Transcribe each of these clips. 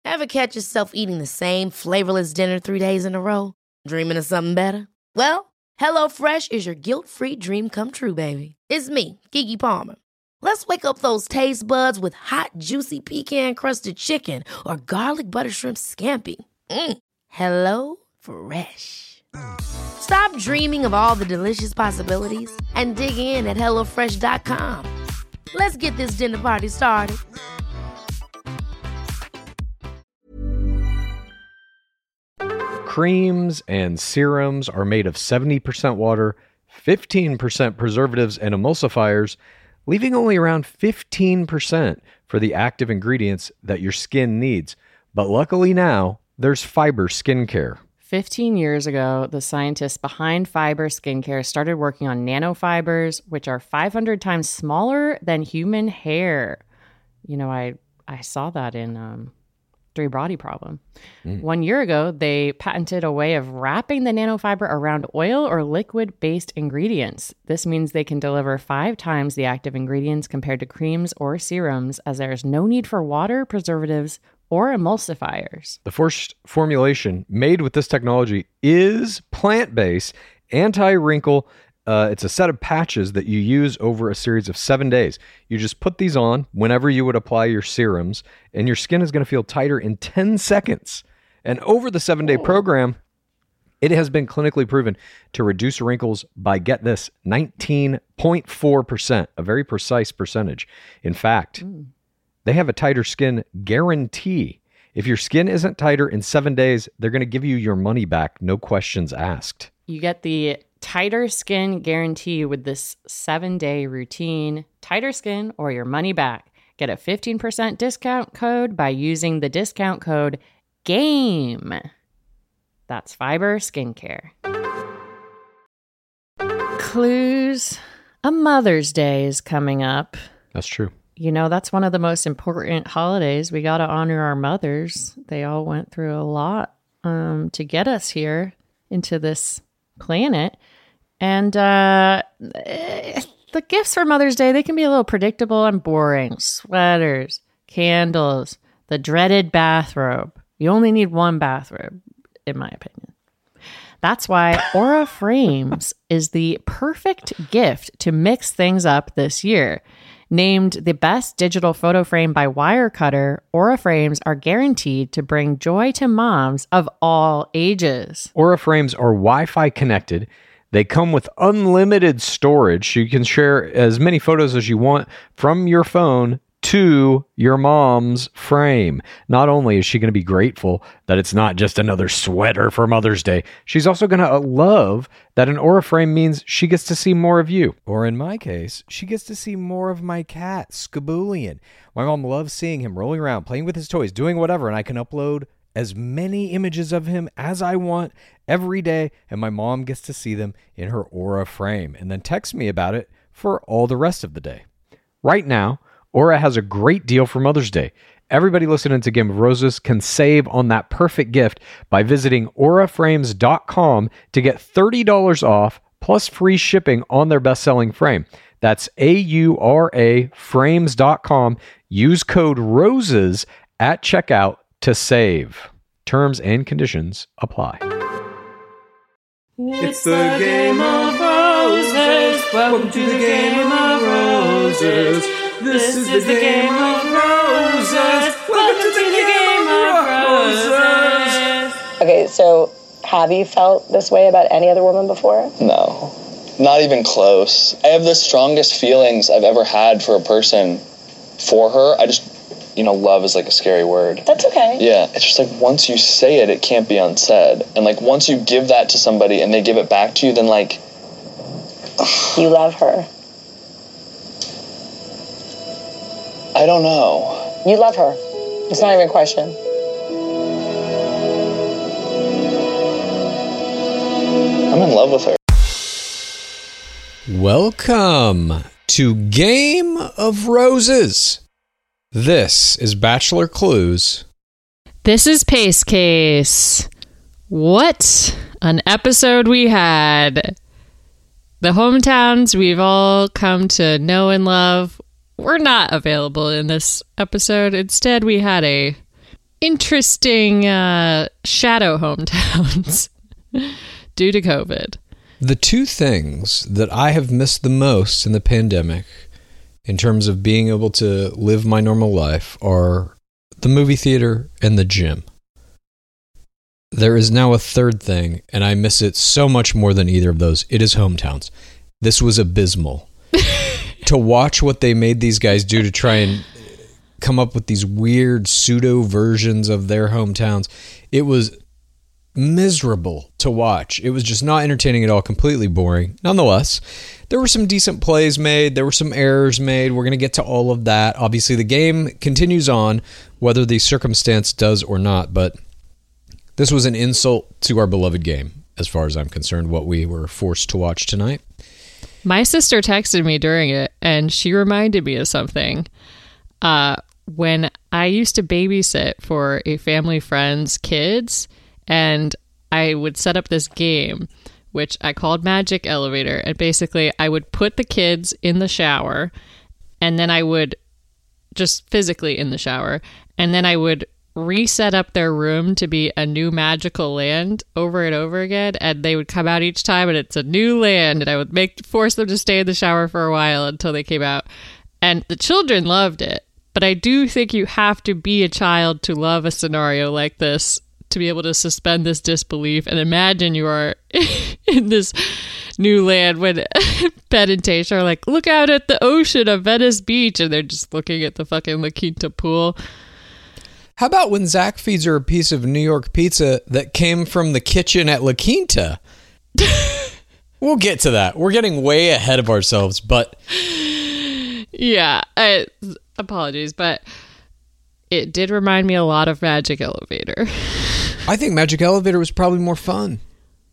Ever catch yourself eating the same flavorless dinner 3 days in a row? Dreaming of something better? Well, HelloFresh is your guilt-free dream come true, baby. It's me, Keke Palmer. Let's wake up those taste buds with hot, juicy pecan-crusted chicken or garlic butter shrimp scampi. Hello Fresh. Stop dreaming of all the delicious possibilities and dig in at HelloFresh.com. Let's get this dinner party started. Creams and serums are made of 70% water, 15% preservatives and emulsifiers, leaving only around 15% for the active ingredients that your skin needs. But luckily now, there's Fiber Skincare. 15 years ago, the scientists behind Fiber Skincare started working on nanofibers, which are 500 times smaller than human hair. You know, I saw that in Three Body Problem. 1 year ago, they patented a way of wrapping the nanofiber around oil or liquid-based ingredients. This means they can deliver 5 times the active ingredients compared to creams or serums, as there is no need for water, preservatives, or emulsifiers. The first formulation made with this technology is plant-based, anti-wrinkle. It's a set of patches that you use over a series of 7 days. You just put these on whenever you would apply your serums, and your skin is going to feel tighter in 10 seconds. And over the 7-day program, it has been clinically proven to reduce wrinkles by, get this, 19.4%, a very precise percentage. In fact, they have a tighter skin guarantee. If your skin isn't tighter in 7 days, they're going to give you your money back, no questions asked. You get the tighter skin guarantee with this 7-day routine. Tighter skin or your money back. Get a 15% discount code by using the discount code GAME. That's Fiber Skincare. Clues. A Mother's Day is coming up. That's true. You know, that's one of the most important holidays. We got to honor our mothers. They all went through a lot to get us here into this planet. And the gifts for Mother's Day, they can be a little predictable and boring. Sweaters, candles, the dreaded bathrobe. You only need one bathrobe, in my opinion. That's why Aura Frames is the perfect gift to mix things up this year. Named the best digital photo frame by Wirecutter, Aura Frames are guaranteed to bring joy to moms of all ages. Aura Frames are Wi-Fi connected. They come with unlimited storage, so you can share as many photos as you want from your phone to your mom's frame. Not only is she going to be grateful that it's not just another sweater for Mother's Day, she's also going to love that an Aura frame means she gets to see more of you. Or in my case, she gets to see more of my cat, Skaboolian. My mom loves seeing him rolling around, playing with his toys, doing whatever, and I can upload as many images of him as I want every day, and my mom gets to see them in her Aura frame and then text me about it for all the rest of the day. Right now, Aura has a great deal for Mother's Day. Everybody listening to Game of Roses can save on that perfect gift by visiting auraframes.com to get $30 off plus free shipping on their best-selling frame. That's AURA frames.com. Use code ROSES at checkout to save. Terms and conditions apply. It's the Game of Roses. Welcome to the Game of Roses. This is the Game of Roses. Welcome to the Game of Roses. Okay, so have you felt this way about any other woman before? No, not even close. I have the strongest feelings I've ever had for a person for her. I just, love is like a scary word. That's okay. Yeah, it's just like once you say it, it can't be unsaid. And like once you give that to somebody and they give it back to you, then like... You love her. I don't know. You love her. It's not even a question. I'm in love with her. Welcome to Game of Roses. This is Bachelor Clues. This is Pace Case. What an episode we had. The hometowns we've all come to know and love were not available in this episode. Instead, we had a interesting shadow hometowns due to COVID. The two things that I have missed the most in the pandemic in terms of being able to live my normal life are the movie theater and the gym. There is now a third thing, and I miss it so much more than either of those. It is hometowns. This was abysmal. To watch what they made these guys do to try and come up with these weird pseudo versions of their hometowns, it was miserable to watch. It was just not entertaining at all, completely boring. Nonetheless, there were some decent plays made. There were some errors made. We're going to get to all of that. Obviously, the game continues on, whether the circumstance does or not, but this was an insult to our beloved game, as far as I'm concerned, what we were forced to watch tonight. My sister texted me during it, and she reminded me of something. When I used to babysit for a family friend's kids, and I would set up this game, which I called Magic Elevator. And basically, I would put the kids in the shower, and then I would just physically in the shower, and then I would reset up their room to be a new magical land over and over again, and they would come out each time and it's a new land, and I would force them to stay in the shower for a while until they came out. And the children loved it, but I do think you have to be a child to love a scenario like this, to be able to suspend this disbelief and imagine you are in this new land when Ben and Tasha are like, look out at the ocean of Venice Beach, and they're just looking at the fucking La Quinta pool. How about when Zach feeds her a piece of New York pizza that came from the kitchen at La Quinta? We'll get to that. We're getting way ahead of ourselves, but... Yeah, apologies, but it did remind me a lot of Magic Elevator. I think Magic Elevator was probably more fun.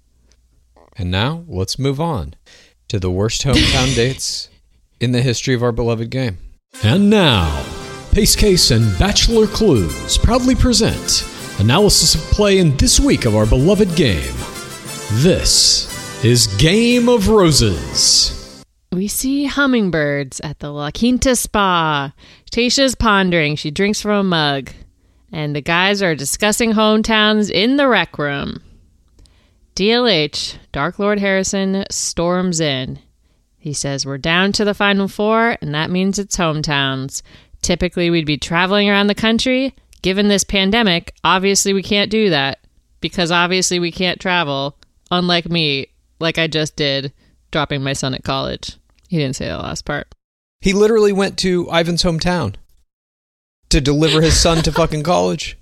And now, let's move on to the worst hometown dates in the history of our beloved game. And now... Pace Case and Bachelor Clues proudly present analysis of play in this week of our beloved game. This is Game of Roses. We see hummingbirds at the La Quinta Spa. Tasha's pondering. She drinks from a mug. And the guys are discussing hometowns in the rec room. DLH, Dark Lord Harrison, storms in. He says, we're down to the final four, and that means it's hometowns. Typically, we'd be traveling around the country. Given this pandemic, obviously we can't do that because obviously we can't travel, unlike me, like I just did, dropping my son at college. He didn't say the last part. He literally went to Ivan's hometown to deliver his son to fucking college.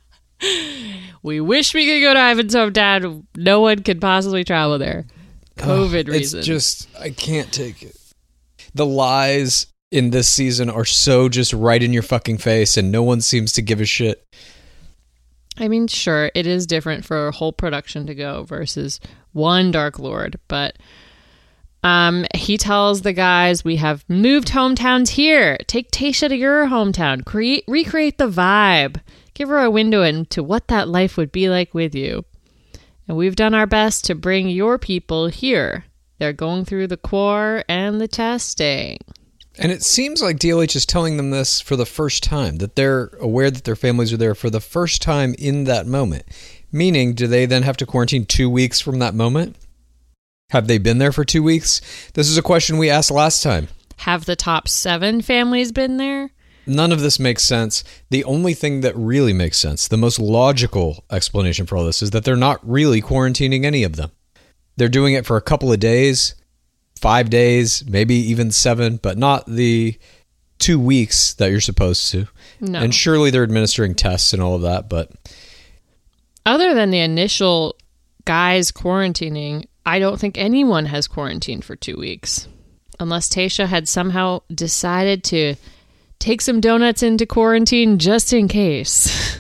We wish we could go to Ivan's hometown. No one could possibly travel there. COVID reasons. It's just, I can't take it. The lies in this season are so just right in your fucking face, and no one seems to give a shit. I mean, sure, it is different for a whole production to go versus one Dark Lord, but he tells the guys, we have moved hometowns here. Take Tasha to your hometown. Recreate the vibe. Give her a window into what that life would be like with you. And we've done our best to bring your people here. They're going through the core and the testing. And it seems like DLH is telling them this for the first time, that they're aware that their families are there for the first time in that moment. Meaning, do they then have to quarantine 2 weeks from that moment? Have they been there for 2 weeks? This is a question we asked last time. Have the top 7 families been there? None of this makes sense. The only thing that really makes sense, the most logical explanation for all this, is that they're not really quarantining any of them. They're doing it for a couple of days, 5 days, maybe even 7, but not the 2 weeks that you're supposed to. No. And surely they're administering tests and all of that, but... Other than the initial guys quarantining, I don't think anyone has quarantined for 2 weeks. Unless Tasha had somehow decided to take some donuts into quarantine just in case.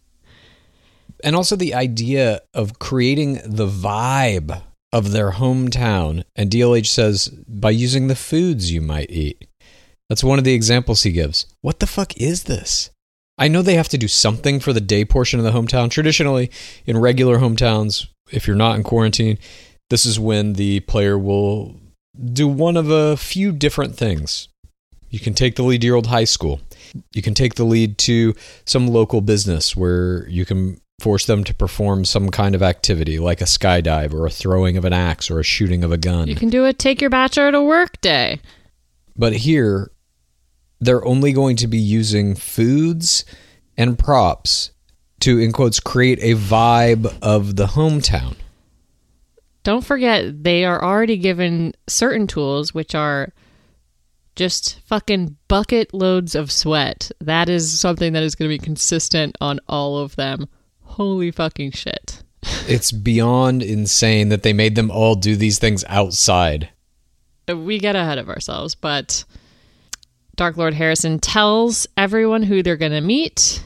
And also the idea of creating the vibe of their hometown. And DLH says, by using the foods you might eat. That's one of the examples he gives. What the fuck is this? I know they have to do something for the day portion of the hometown. Traditionally, in regular hometowns, if you're not in quarantine, this is when the player will do one of a few different things. You can take the Lee Dear Old High School. You can take the lead to some local business where you can force them to perform some kind of activity like a skydive or a throwing of an axe or a shooting of a gun. You can do a take your bachelor to work day. But here, they're only going to be using foods and props to, in quotes, create a vibe of the hometown. Don't forget, they are already given certain tools, which are just fucking bucket loads of sweat. That is something that is going to be consistent on all of them. Holy fucking shit. It's beyond insane that they made them all do these things outside. We get ahead of ourselves, but Dark Lord Harrison tells everyone who they're going to meet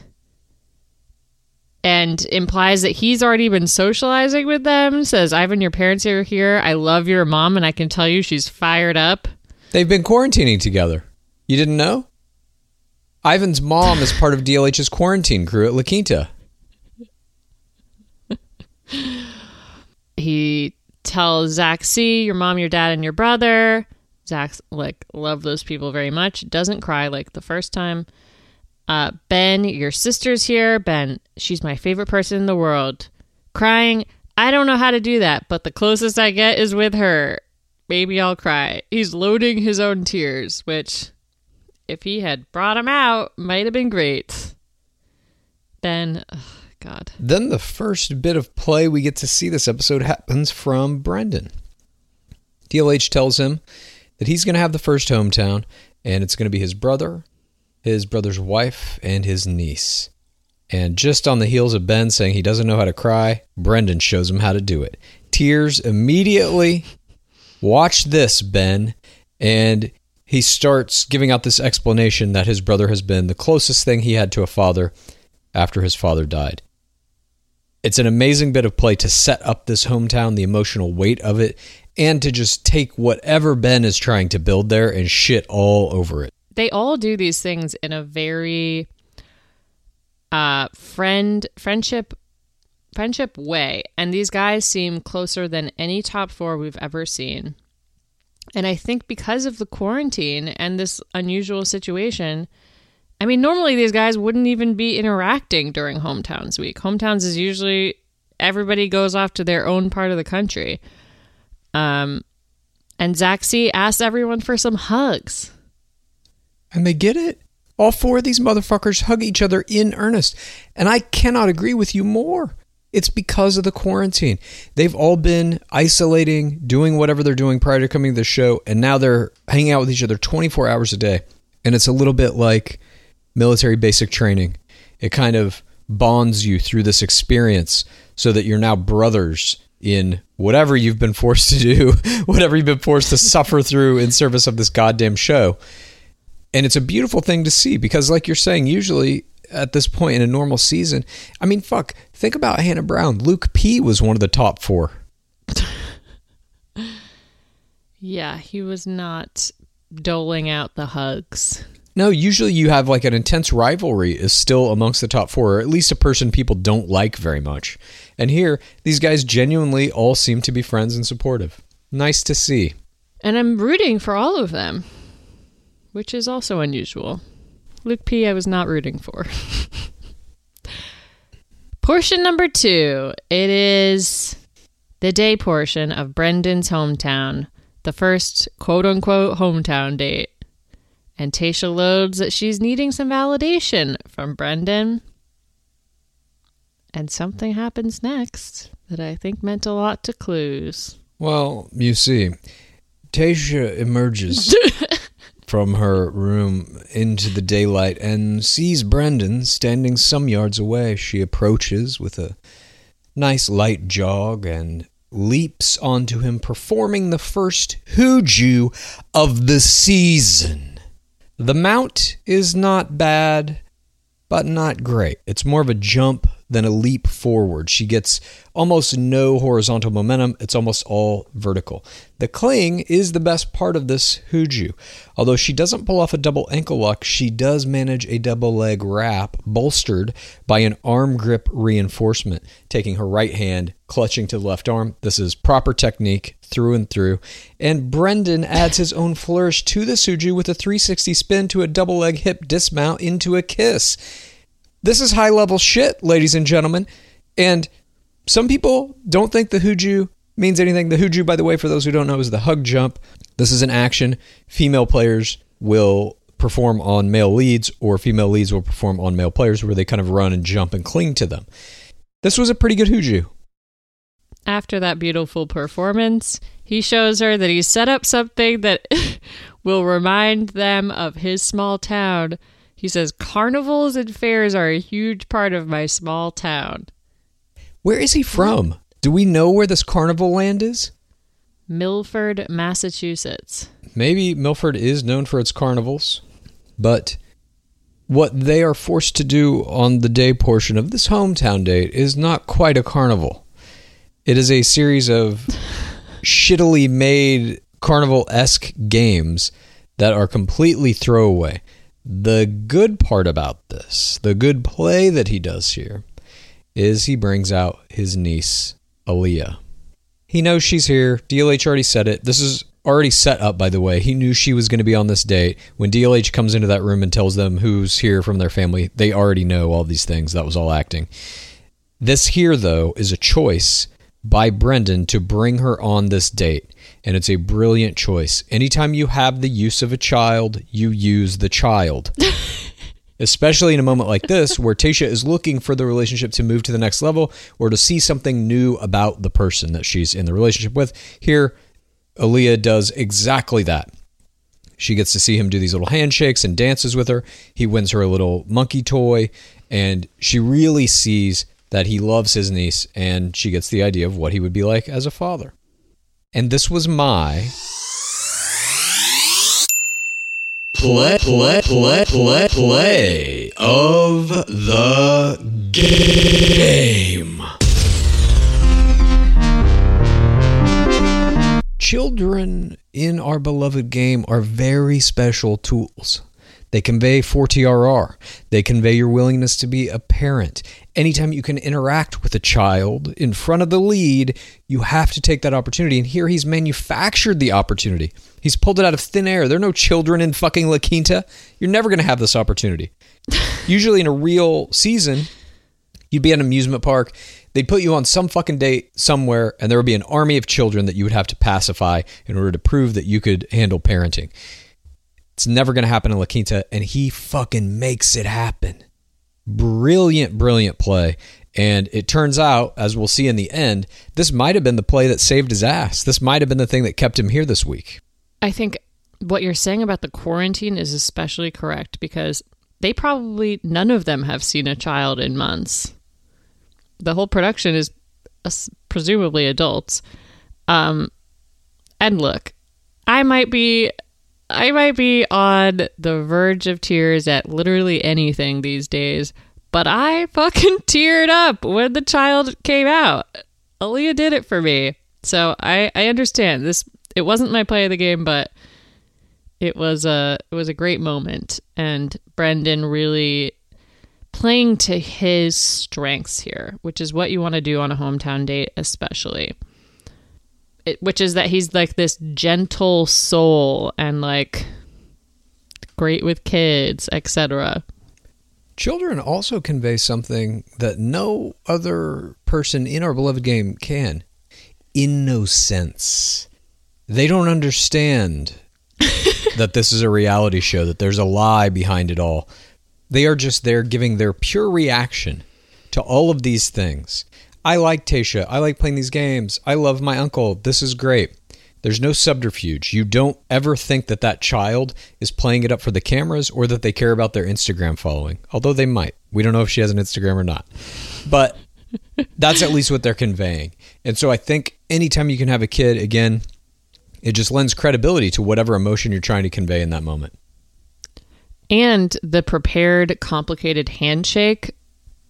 and implies that he's already been socializing with them. Says, Ivan, your parents are here. I love your mom, and I can tell you she's fired up. They've been quarantining together. You didn't know? Ivan's mom is part of DLH's quarantine crew at La Quinta. He tells Zach C, your mom, your dad, and your brother. Zach's like, love those people very much. Doesn't cry like the first time. Ben, your sister's here. Ben, she's my favorite person in the world. Crying, I don't know how to do that, but the closest I get is with her. Maybe I'll cry. He's loading his own tears, which, if he had brought them out, might have been great. Ben, oh God. Then the first bit of play we get to see this episode happens from Brendan. DLH tells him that he's going to have the first hometown, and it's going to be his brother, his brother's wife, and his niece. And just on the heels of Ben saying he doesn't know how to cry, Brendan shows him how to do it. Tears immediately. Watch this, Ben. And he starts giving out this explanation that his brother has been the closest thing he had to a father after his father died. It's an amazing bit of play to set up this hometown, the emotional weight of it, and to just take whatever Ben is trying to build there and shit all over it. They all do these things in a very friendship way, and these guys seem closer than any top four we've ever seen. And I think because of the quarantine and this unusual situation, I mean, normally these guys wouldn't even be interacting during Hometowns Week. Hometowns is usually everybody goes off to their own part of the country. And Zach C asks everyone for some hugs. And they get it. All four of these motherfuckers hug each other in earnest. And I cannot agree with you more. It's because of the quarantine. They've all been isolating, doing whatever they're doing prior to coming to the show, and now they're hanging out with each other 24 hours a day. And it's a little bit like military basic training. It kind of bonds you through this experience so that you're now brothers in whatever you've been forced to do, whatever you've been forced to suffer through in service of this goddamn show. And it's a beautiful thing to see because, like you're saying, usually at this point in a normal season, I mean, fuck, think about Hannah Brown. Luke P was one of the top four. Yeah, he was not doling out the hugs. No, usually you have like an intense rivalry is still amongst the top four, or at least a person people don't like very much. And here, these guys genuinely all seem to be friends and supportive. Nice to see. And I'm rooting for all of them, which is also unusual. Luke P, I was not rooting for. Portion number 2. It is the day portion of Brendan's hometown, the first quote-unquote hometown date. And Tayshia loads that she's needing some validation from Brendan. And something happens next that I think meant a lot to Clues. Well, you see, Tayshia emerges from her room into the daylight and sees Brendan standing some yards away. She approaches with a nice light jog and leaps onto him, performing the first hooju of the season. The mount is not bad, but not great. It's more of a jump than a leap forward. She gets almost no horizontal momentum. It's almost all vertical. The cling is the best part of this Huju. Although she doesn't pull off a double ankle lock, she does manage a double leg wrap bolstered by an arm grip reinforcement, taking her right hand, clutching to the left arm. This is proper technique through and through. And Brendan adds his own flourish to the Huju with a 360 spin to a double leg hip dismount into a kiss. This is high level shit, ladies and gentlemen. And some people don't think the Huju means anything. The Huju, by the way, for those who don't know, is the hug jump. This is an action female players will perform on male leads, or female leads will perform on male players, where they kind of run and jump and cling to them. This was a pretty good Huju. After that beautiful performance, he shows her that he's set up something that will remind them of his small town. He says, carnivals and fairs are a huge part of my small town. Where is he from? Do we know where this carnival land is? Milford, Massachusetts. Maybe Milford is known for its carnivals, but what they are forced to do on the day portion of this hometown date is not quite a carnival. It is a series of shittily made carnival-esque games that are completely throwaway. The good part about this, the good play that he does here, is he brings out his niece, Aaliyah. He knows she's here. DLH already said it. This is already set up, by the way. He knew she was going to be on this date. When DLH comes into that room and tells them who's here from their family, they already know all these things. That was all acting. This here, though, is a choice by Brendan to bring her on this date, and it's a brilliant choice. Anytime you have the use of a child, you use the child. Especially in a moment like this, where Tayshia is looking for the relationship to move to the next level, or to see something new about the person that she's in the relationship with. Here, Aaliyah does exactly that. She gets to see him do these little handshakes and dances with her. He wins her a little monkey toy, and she really sees that he loves his niece, and she gets the idea of what he would be like as a father. And this was my play of the game. Children in our beloved game are very special tools. They convey 4TRR. They convey your willingness to be a parent. Anytime you can interact with a child in front of the lead, you have to take that opportunity. And here he's manufactured the opportunity. He's pulled it out of thin air. There are no children in fucking La Quinta. You're never going to have this opportunity. Usually in a real season, you'd be at an amusement park. They'd put you on some fucking date somewhere, and there would be an army of children that you would have to pacify in order to prove that you could handle parenting. It's never going to happen in La Quinta, and he fucking makes it happen. Brilliant, brilliant play. And it turns out, as we'll see in the end, this might have been the play that saved his ass. This might have been the thing that kept him here this week. I think what you're saying about the quarantine is especially correct, because they probably, none of them have seen a child in months. The whole production is presumably adults. And look, I might be on the verge of tears at literally anything these days, but I fucking teared up when the child came out. Aaliyah did it for me. So I understand this. It wasn't my play of the game, but it was a great moment, and Brendan really playing to his strengths here, which is what you want to do on a hometown date, especially. Which is that he's like this gentle soul and like great with kids, etc. Children also convey something that no other person in our beloved game can. Innocence. They don't understand that this is a reality show, that there's a lie behind it all. They are just there giving their pure reaction to all of these things. I like Tayshia. I like playing these games. I love my uncle. This is great. There's no subterfuge. You don't ever think that that child is playing it up for the cameras or that they care about their Instagram following. Although they might. We don't know if she has an Instagram or not. But that's at least what they're conveying. And so I think anytime you can have a kid, again, it just lends credibility to whatever emotion you're trying to convey in that moment. And the prepared, complicated handshake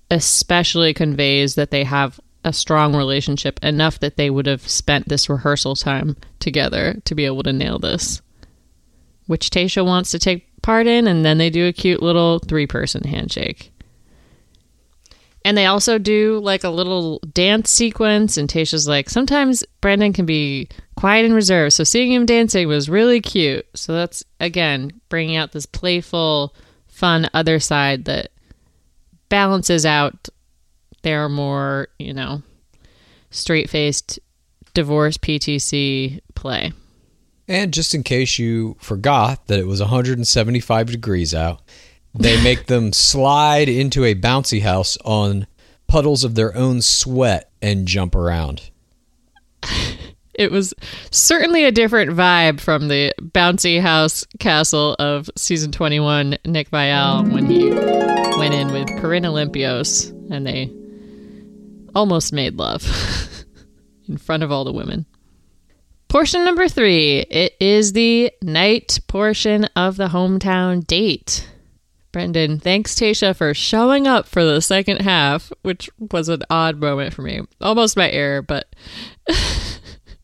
especially conveys that they have a strong relationship enough that they would have spent this rehearsal time together to be able to nail this, which Tayshia wants to take part in, and then they do a cute little 3-person handshake. And they also do like a little dance sequence, and Tayshia's like, sometimes Brendan can be quiet and reserved, so seeing him dancing was really cute. So that's, again, bringing out this playful, fun other side that balances out their more, straight-faced divorce PTC play. And just in case you forgot that it was 175 degrees out, they make them slide into a bouncy house on puddles of their own sweat and jump around. It was certainly a different vibe from the bouncy house castle of season 21, Nick Viall, when he went in with Corinne Olympios and they almost made love in front of all the women. Portion number 3. It is the night portion of the hometown date. Brendan thanks Tayshia for showing up for the second half, which was an odd moment for me. Almost my error, but it's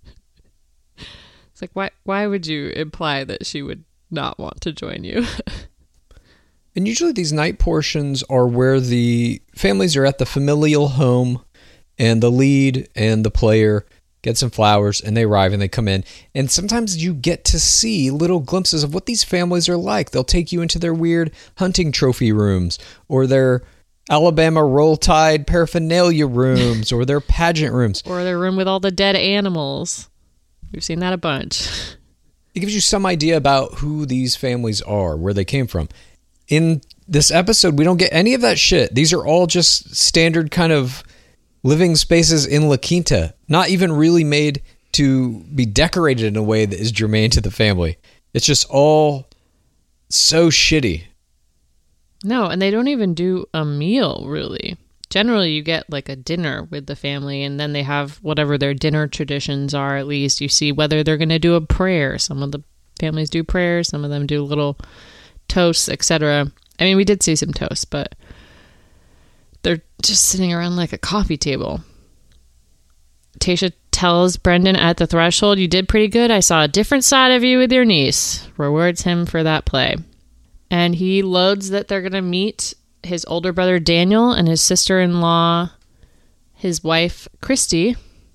like, why would you imply that she would not want to join you? And usually these night portions are where the families are at the familial home, and the lead and the player get some flowers, and they arrive and they come in. And sometimes you get to see little glimpses of what these families are like. They'll take you into their weird hunting trophy rooms, or their Alabama Roll Tide paraphernalia rooms, or their pageant rooms. Or their room with all the dead animals. We've seen that a bunch. It gives you some idea about who these families are, where they came from. In this episode, we don't get any of that shit. These are all just standard kind of living spaces in La Quinta, not even really made to be decorated in a way that is germane to the family. It's just all so shitty. No, and they don't even do a meal, really. Generally, you get like a dinner with the family, and then they have whatever their dinner traditions are, at least. You see whether they're going to do a prayer. Some of the families do prayers, some of them do little toasts, etc. I mean, we did see some toasts, but they're just sitting around like a coffee table. Tayshia tells Brendan at the threshold, "You did pretty good. I saw a different side of you with your niece." Rewards him for that play. And he loads that they're going to meet his older brother Daniel and his sister-in-law, his wife Christy.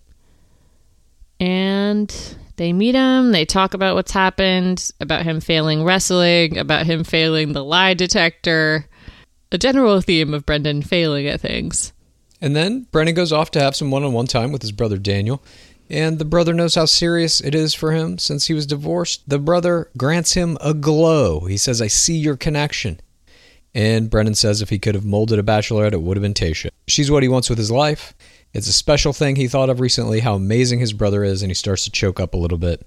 And they meet him. They talk about what's happened, about him failing wrestling, about him failing the lie detector. A general theme of Brendan failing at things. And then Brendan goes off to have some one-on-one time with his brother Daniel, and the brother knows how serious it is for him since he was divorced. The brother grants him a glow. He says, "I see your connection." And Brendan says if he could have molded a bachelorette, it would have been Tayshia. She's what he wants with his life. It's a special thing he thought of recently, how amazing his brother is, and he starts to choke up a little bit.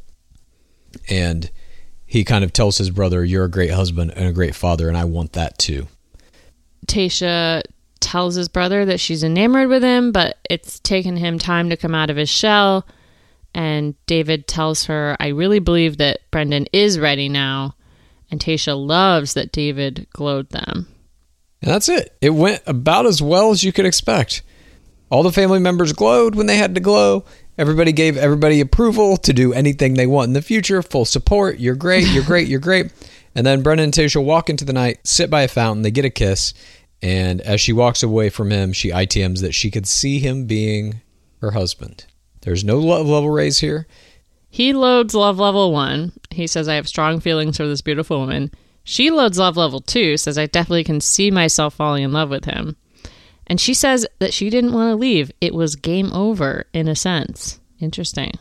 And he kind of tells his brother, "You're a great husband and a great father, and I want that too." Tayshia tells his brother that she's enamored with him, but it's taken him time to come out of his shell. And David tells her, "I really believe that Brendan is ready now." And Tayshia loves that David glowed them. And that's it. It went about as well as you could expect. All the family members glowed when they had to glow. Everybody gave everybody approval to do anything they want in the future. Full support. You're great. You're great. You're great. And then Brendan and Tayshia walk into the night, sit by a fountain. They get a kiss. And as she walks away from him, she ITMs that she could see him being her husband. There's no love level raise here. He loads love level 1. He says, "I have strong feelings for this beautiful woman." She loads love level 2, says, "I definitely can see myself falling in love with him." And she says that she didn't want to leave. It was game over, in a sense. Interesting.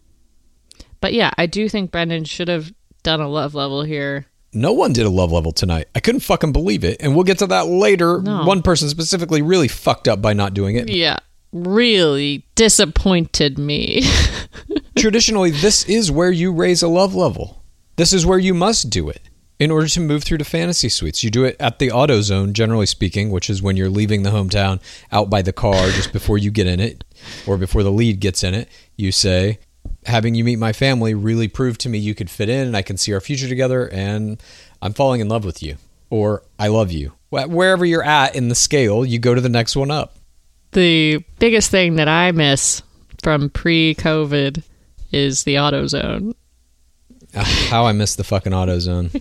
But yeah, I do think Brendan should have done a love level here. No one did a love level tonight. I couldn't fucking believe it. And we'll get to that later. No. One person specifically really fucked up by not doing it. Yeah, really disappointed me. Traditionally, this is where you raise a love level. This is where you must do it in order to move through to fantasy suites. You do it at the auto zone, generally speaking, which is when you're leaving the hometown out by the car just before you get in it, or before the lead gets in it. You say, "Having you meet my family really proved to me you could fit in, and I can see our future together, and I'm falling in love with you," or "I love you," Wherever you're at in the scale, you go to the next one up. The biggest thing that I miss from pre-COVID is the AutoZone. How I miss the fucking AutoZone.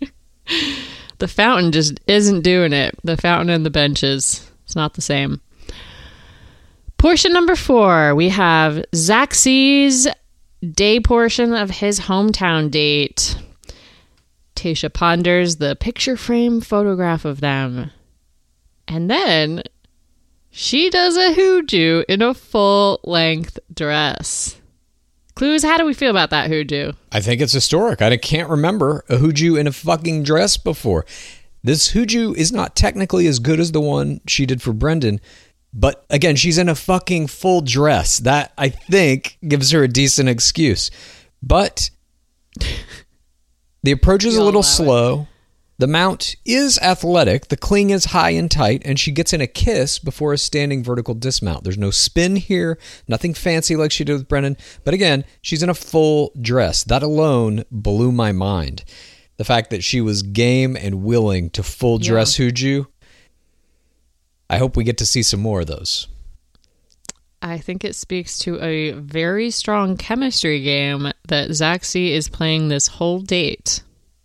The fountain just isn't doing it. The fountain and the benches. It's not the same. Portion number 4. We have Zach C's day portion of his hometown date. Tayshia ponders the picture frame photograph of them. And then she does a hooju in a full-length dress. Clues, how do we feel about that hooju? I think it's historic. I can't remember a hooju in a fucking dress before. This hooju is not technically as good as the one she did for Brendan, but again, she's in a fucking full dress. That, I think, gives her a decent excuse. But the approach is a little slow. The mount is athletic, the cling is high and tight, and she gets in a kiss before a standing vertical dismount. There's no spin here, nothing fancy like she did with Brennan, but again, she's in a full dress. That alone blew my mind. The fact that she was game and willing to full dress hooju. I hope we get to see some more of those. I think it speaks to a very strong chemistry game that Zach C is playing this whole date.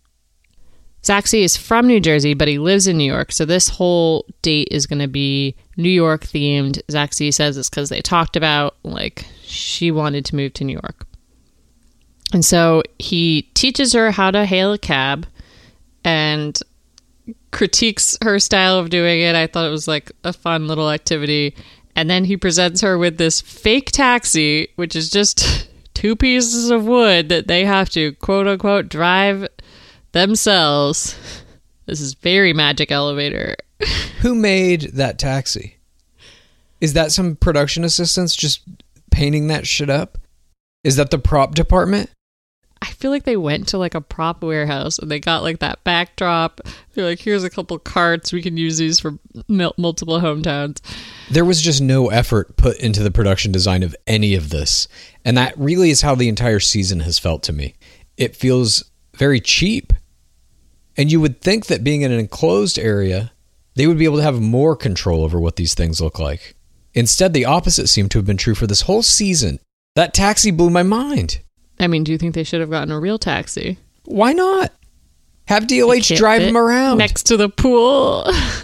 Zach C is from New Jersey, but he lives in New York, so this whole date is going to be New York themed. Zach C says it's because they talked about, like, she wanted to move to New York. And so he teaches her how to hail a cab and critiques her style of doing it. I thought it was like a fun little activity. And then he presents her with this fake taxi, which is just 2 pieces of wood that they have to, quote unquote, drive themselves. This is very Magic Elevator. Who made that taxi? Is that some production assistants just painting that shit up? Is that the prop department? I feel like they went to like a prop warehouse and they got like that backdrop. They're like, here's a couple carts. We can use these for multiple hometowns. There was just no effort put into the production design of any of this. And that really is how the entire season has felt to me. It feels very cheap. And you would think that being in an enclosed area, they would be able to have more control over what these things look like. Instead, the opposite seemed to have been true for this whole season. That taxi blew my mind. I mean, do you think they should have gotten a real taxi? Why not? Have DLH drive them around. Next to the pool.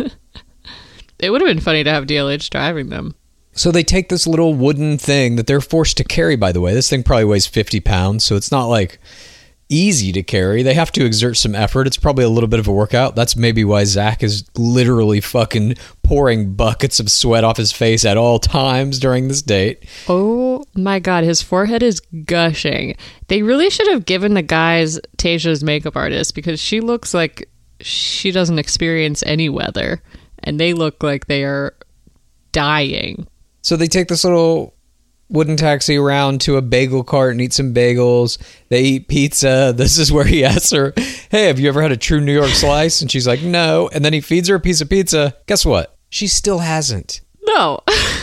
It would have been funny to have DLH driving them. So they take this little wooden thing that they're forced to carry, by the way. This thing probably weighs 50 pounds, so it's not like easy to carry. They have to exert some effort. It's probably a little bit of a workout. That's maybe why Zach is literally fucking pouring buckets of sweat off his face at all times during this date. Oh my God, his forehead is gushing. They really should have given the guys Tayshia's makeup artist because she looks like she doesn't experience any weather and they look like they are dying. So they take this little wooden taxi around to a bagel cart and eat some bagels. They eat pizza. This is where he asks her, hey, have you ever had a true New York slice? And she's like, no. And then he feeds her a piece of pizza. Guess what? She still hasn't. No.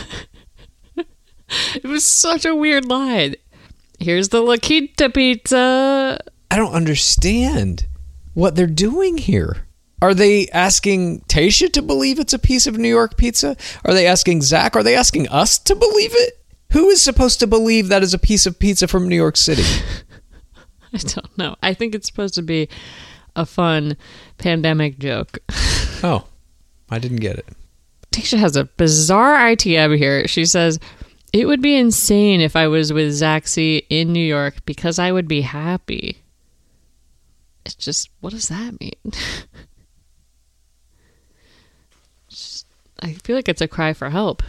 It was such a weird line. Here's the La Quinta pizza. I don't understand what they're doing here. Are they asking Tayshia to believe it's a piece of New York pizza? Are they asking Zach? Are they asking us to believe it? Who is supposed to believe that is a piece of pizza from New York City? I don't know. I think it's supposed to be a fun pandemic joke. Oh, I didn't get it. Tayshia has a bizarre ITM here. She says, it would be insane if I was with Zach C in New York because I would be happy. It's just, what does that mean? I feel like it's a cry for help.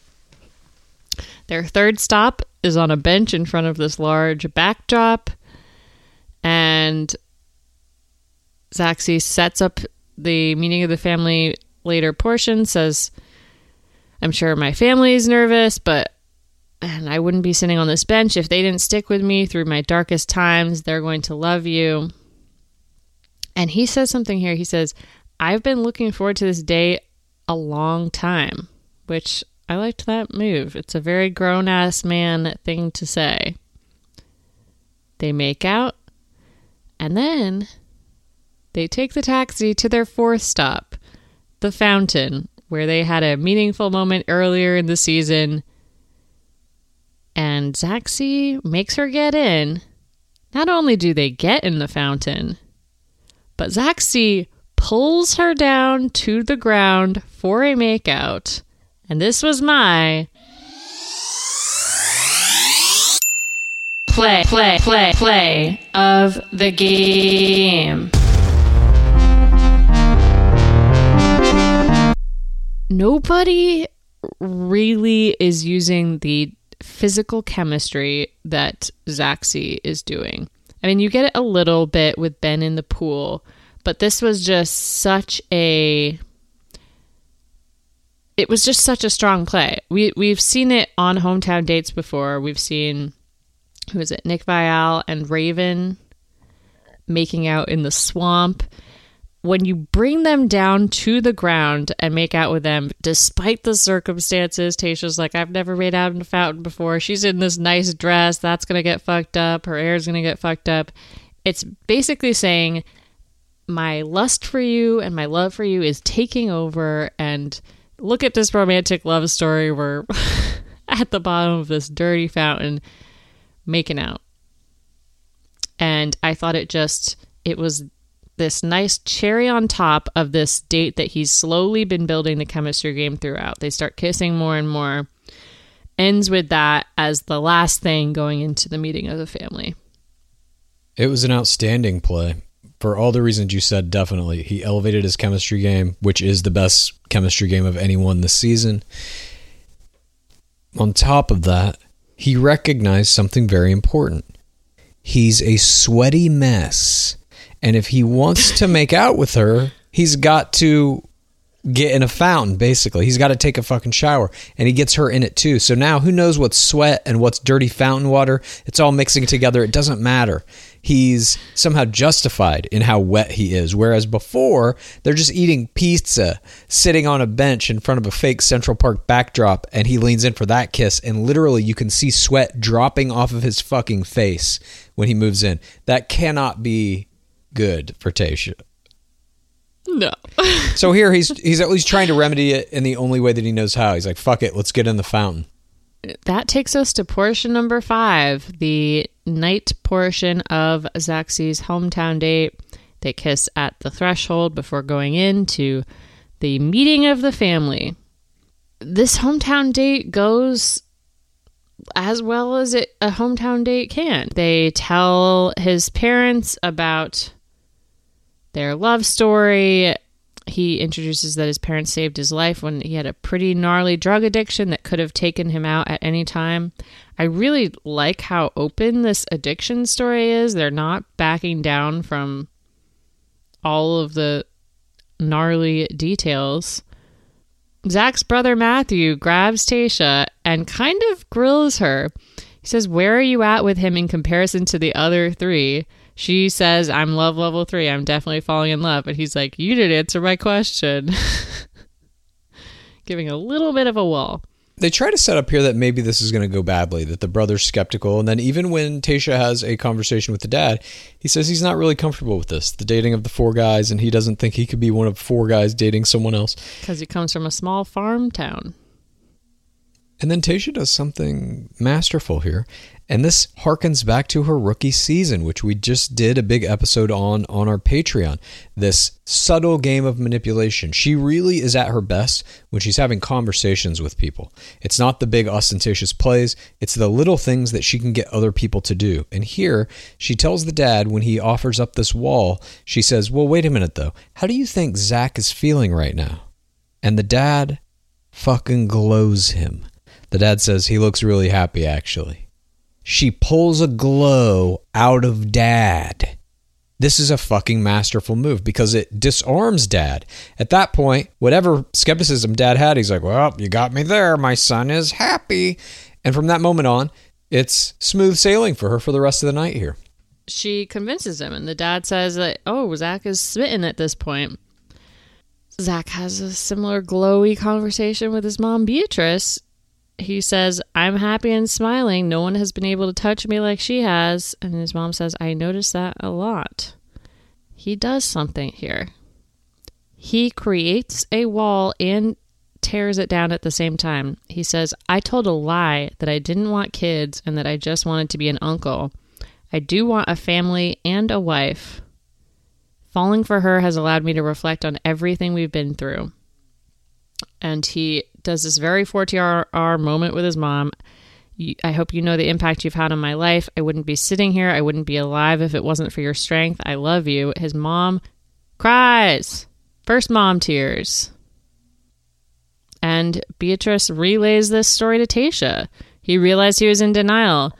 Their third stop is on a bench in front of this large backdrop, and Zach C sets up the meeting of the family later portion, says, I'm sure my family is nervous, and I wouldn't be sitting on this bench if they didn't stick with me through my darkest times. They're going to love you. And he says something here. He says, I've been looking forward to this day a long time, which I liked that move. It's a very grown-ass man thing to say. They make out, and then they take the taxi to their fourth stop, the fountain where they had a meaningful moment earlier in the season. And Zaxi makes her get in. Not only do they get in the fountain, but Zaxi pulls her down to the ground for a makeout. And this was my play of the game. Nobody really is using the physical chemistry that Zaxi is doing. I mean, you get it a little bit with Ben in the pool, but this was just such a... It was just such a strong play. We've seen it on Hometown Dates before. We've seen, who is it, Nick Viall and Raven making out in the swamp. When you bring them down to the ground and make out with them, despite the circumstances, Tayshia's like, I've never made out in a fountain before. She's in this nice dress. That's going to get fucked up. Her hair's going to get fucked up. It's basically saying, my lust for you and my love for you is taking over, and look at this romantic love story. We're at the bottom of this dirty fountain making out. And I thought it was this nice cherry on top of this date that he's slowly been building the chemistry game throughout. They start kissing more and more. Ends with that as the last thing going into the meeting of the family. It was an outstanding play. For all the reasons you said, definitely. He elevated his chemistry game, which is the best chemistry game of anyone this season. On top of that, he recognized something very important. He's a sweaty mess. And if he wants to make out with her, he's got to get in a fountain, basically. He's got to take a fucking shower. And he gets her in it too. So now who knows what's sweat and what's dirty fountain water? It's all mixing together. It doesn't matter. He's somehow justified in how wet he is. Whereas before, they're just eating pizza, sitting on a bench in front of a fake Central Park backdrop, and he leans in for that kiss, and literally you can see sweat dropping off of his fucking face when he moves in. That cannot be good for Tayshia. No. So here he's at least trying to remedy it in the only way that he knows how. He's like, fuck it, let's get in the fountain. That takes us to portion number 5, the night portion of Zaxi's hometown date. They kiss at the threshold before going into the meeting of the family. This hometown date goes as well as a hometown date can. They tell his parents about their love story. He introduces that his parents saved his life when he had a pretty gnarly drug addiction that could have taken him out at any time. I really like how open this addiction story is. They're not backing down from all of the gnarly details. Zach's brother Matthew grabs Tayshia and kind of grills her. He says, where are you at with him in comparison to the other 3? She says, I'm love level 3. I'm definitely falling in love. And he's like, you didn't answer my question. Giving a little bit of a wall. They try to set up here that maybe this is going to go badly, that the brother's skeptical. And then even when Tayshia has a conversation with the dad, he says he's not really comfortable with this, the dating of the 4 guys, and he doesn't think he could be one of 4 guys dating someone else. Because he comes from a small farm town. And then Tayshia does something masterful here. And this harkens back to her rookie season, which we just did a big episode on our Patreon. This subtle game of manipulation. She really is at her best when she's having conversations with people. It's not the big ostentatious plays. It's the little things that she can get other people to do. And here, she tells the dad when he offers up this wall, she says, well, wait a minute though. How do you think Zach is feeling right now? And the dad fucking glows him. The dad says he looks really happy, actually. She pulls a glow out of dad. This is a fucking masterful move because it disarms dad. At that point, whatever skepticism dad had, he's like, well, you got me there. My son is happy. And from that moment on, it's smooth sailing for her for the rest of the night here. She convinces him, and the dad says that, oh, Zach is smitten at this point. Zach has a similar glowy conversation with his mom, Beatrice. He says, I'm happy and smiling. No one has been able to touch me like she has. And his mom says, I notice that a lot. He does something here. He creates a wall and tears it down at the same time. He says, I told a lie that I didn't want kids and that I just wanted to be an uncle. I do want a family and a wife. Falling for her has allowed me to reflect on everything we've been through. And he does this very 40-hour moment with his mom. I hope you know the impact you've had on my life. I wouldn't be sitting here. I wouldn't be alive if it wasn't for your strength. I love you. His mom cries. First mom tears. And Beatrice relays this story to Tayshia. He realized he was in denial,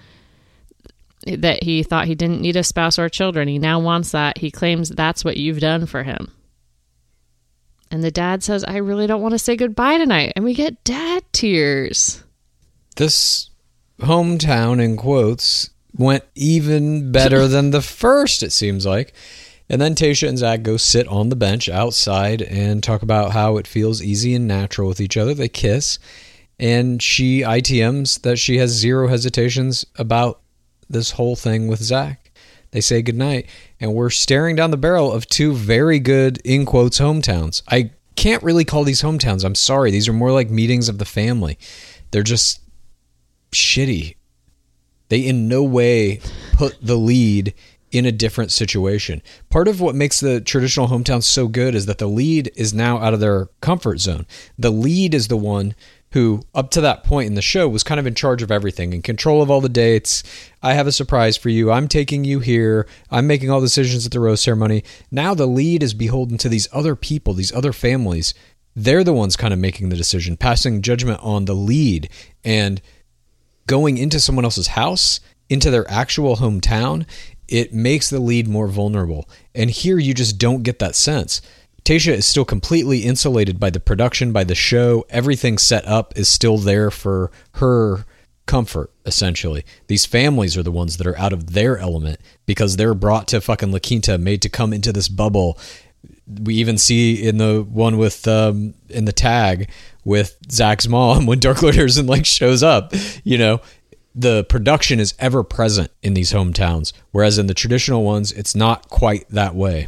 that he thought he didn't need a spouse or children. He now wants that. He claims that's what you've done for him. And the dad says, I really don't want to say goodbye tonight. And we get dad tears. This hometown, in quotes, went even better than the first, it seems like. And then Tayshia and Zach go sit on the bench outside and talk about how it feels easy and natural with each other. They kiss. And she ITMs that she has zero hesitations about this whole thing with Zach. They say goodnight. And we're staring down the barrel of two very good, in quotes, hometowns. I can't really call these hometowns. I'm sorry. These are more like meetings of the family. They're just shitty. They in no way put the lead in a different situation. Part of what makes the traditional hometowns so good is that the lead is now out of their comfort zone. The lead is the one who, up to that point in the show, was kind of in charge of everything, in control of all the dates. I have a surprise for you. I'm taking you here. I'm making all the decisions at the rose ceremony. Now the lead is beholden to these other people, these other families. They're the ones kind of making the decision, passing judgment on the lead, and going into someone else's house, into their actual hometown. It makes the lead more vulnerable. And here you just don't get that sense. Tayshia is still completely insulated by the production, by the show. Everything set up is still there for her comfort, essentially. These families are the ones that are out of their element because they're brought to fucking La Quinta, made to come into this bubble. We even see in the one with, in the tag with Zach's mom, when Dark Lord Harrison like shows up, you know, the production is ever present in these hometowns, whereas in the traditional ones, it's not quite that way.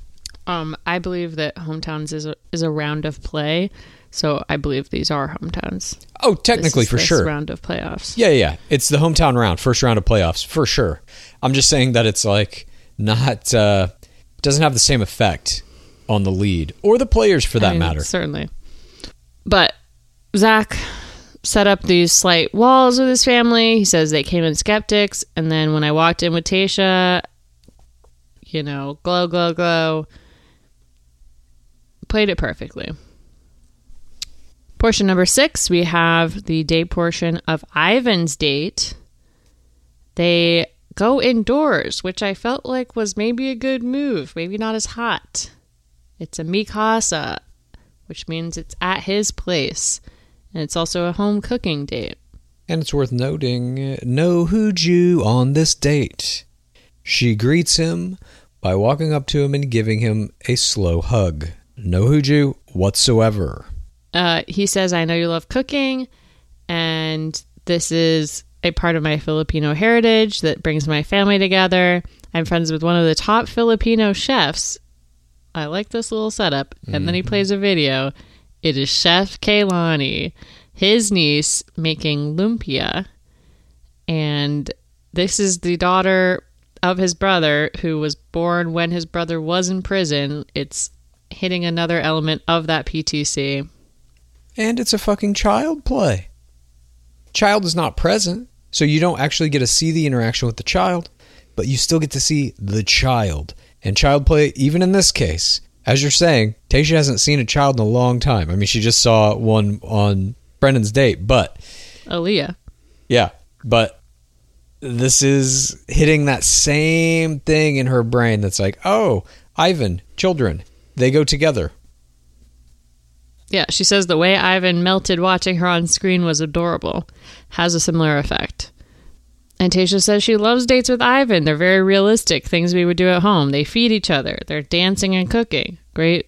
I believe that hometowns is a round of play, so I believe these are hometowns. Oh, technically, for sure. Round of playoffs. Yeah. It's the hometown round, first round of playoffs, for sure. I'm just saying that it's like not doesn't have the same effect on the lead or the players for that matter. Certainly, but Zach set up these slight walls with his family. He says they came in skeptics, and then when I walked in with Tayshia, you know, glow, glow, glow. Played it perfectly. Portion number 6, we have the date portion of Ivan's date. They go indoors, which I felt like was maybe a good move, maybe not as hot. It's a mikasa, which means it's at his place. And it's also a home cooking date. And it's worth noting, no hooju on this date. She greets him by walking up to him and giving him a slow hug. No hooju whatsoever. He says, I know you love cooking, and this is a part of my Filipino heritage that brings my family together. I'm friends with one of the top Filipino chefs. I like this little setup. And then he plays a video. It is Chef Kaylani, his niece, making lumpia. And this is the daughter of his brother, who was born when his brother was in prison. It's hitting another element of that PTC. And it's a fucking child play. Child is not present, so you don't actually get to see the interaction with the child, but you still get to see the child. And child play, even in this case, as you're saying, Tayshia hasn't seen a child in a long time. I mean, she just saw one on Brendan's date, but... Aaliyah. Yeah, but this is hitting that same thing in her brain that's like, oh, Ivan, children, they go together. Yeah, she says the way Ivan melted watching her on screen was adorable. Has a similar effect. And Tayshia says she loves dates with Ivan. They're very realistic, things we would do at home. They feed each other. They're dancing and cooking. Great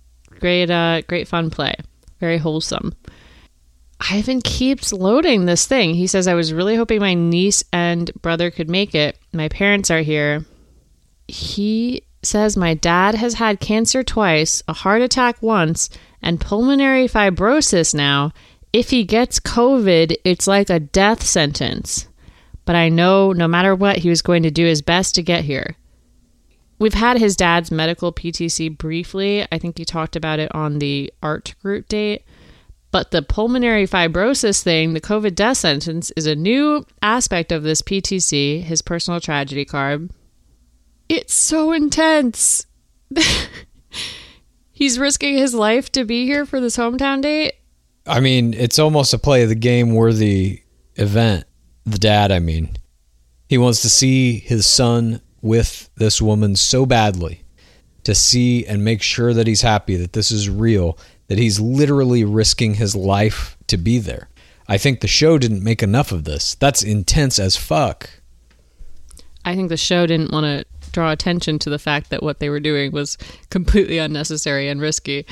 fun play. Very wholesome. Ivan keeps loading this thing. He says, I was really hoping my niece and brother could make it. My parents are here. He says my dad has had cancer twice, a heart attack once, and pulmonary fibrosis now. If he gets COVID, it's like a death sentence. But I know no matter what, he was going to do his best to get here. We've had his dad's medical PTC briefly. I think he talked about it on the art group date. But the pulmonary fibrosis thing, the COVID death sentence, is a new aspect of this PTC, his personal tragedy card. It's so intense. He's risking his life to be here for this hometown date. I mean, it's almost a play of the game worthy event. The dad, I mean. He wants to see his son with this woman so badly, to see and make sure that he's happy, that this is real, that he's literally risking his life to be there. I think the show didn't make enough of this. That's intense as fuck. I think the show didn't want to draw attention to the fact that what they were doing was completely unnecessary and risky.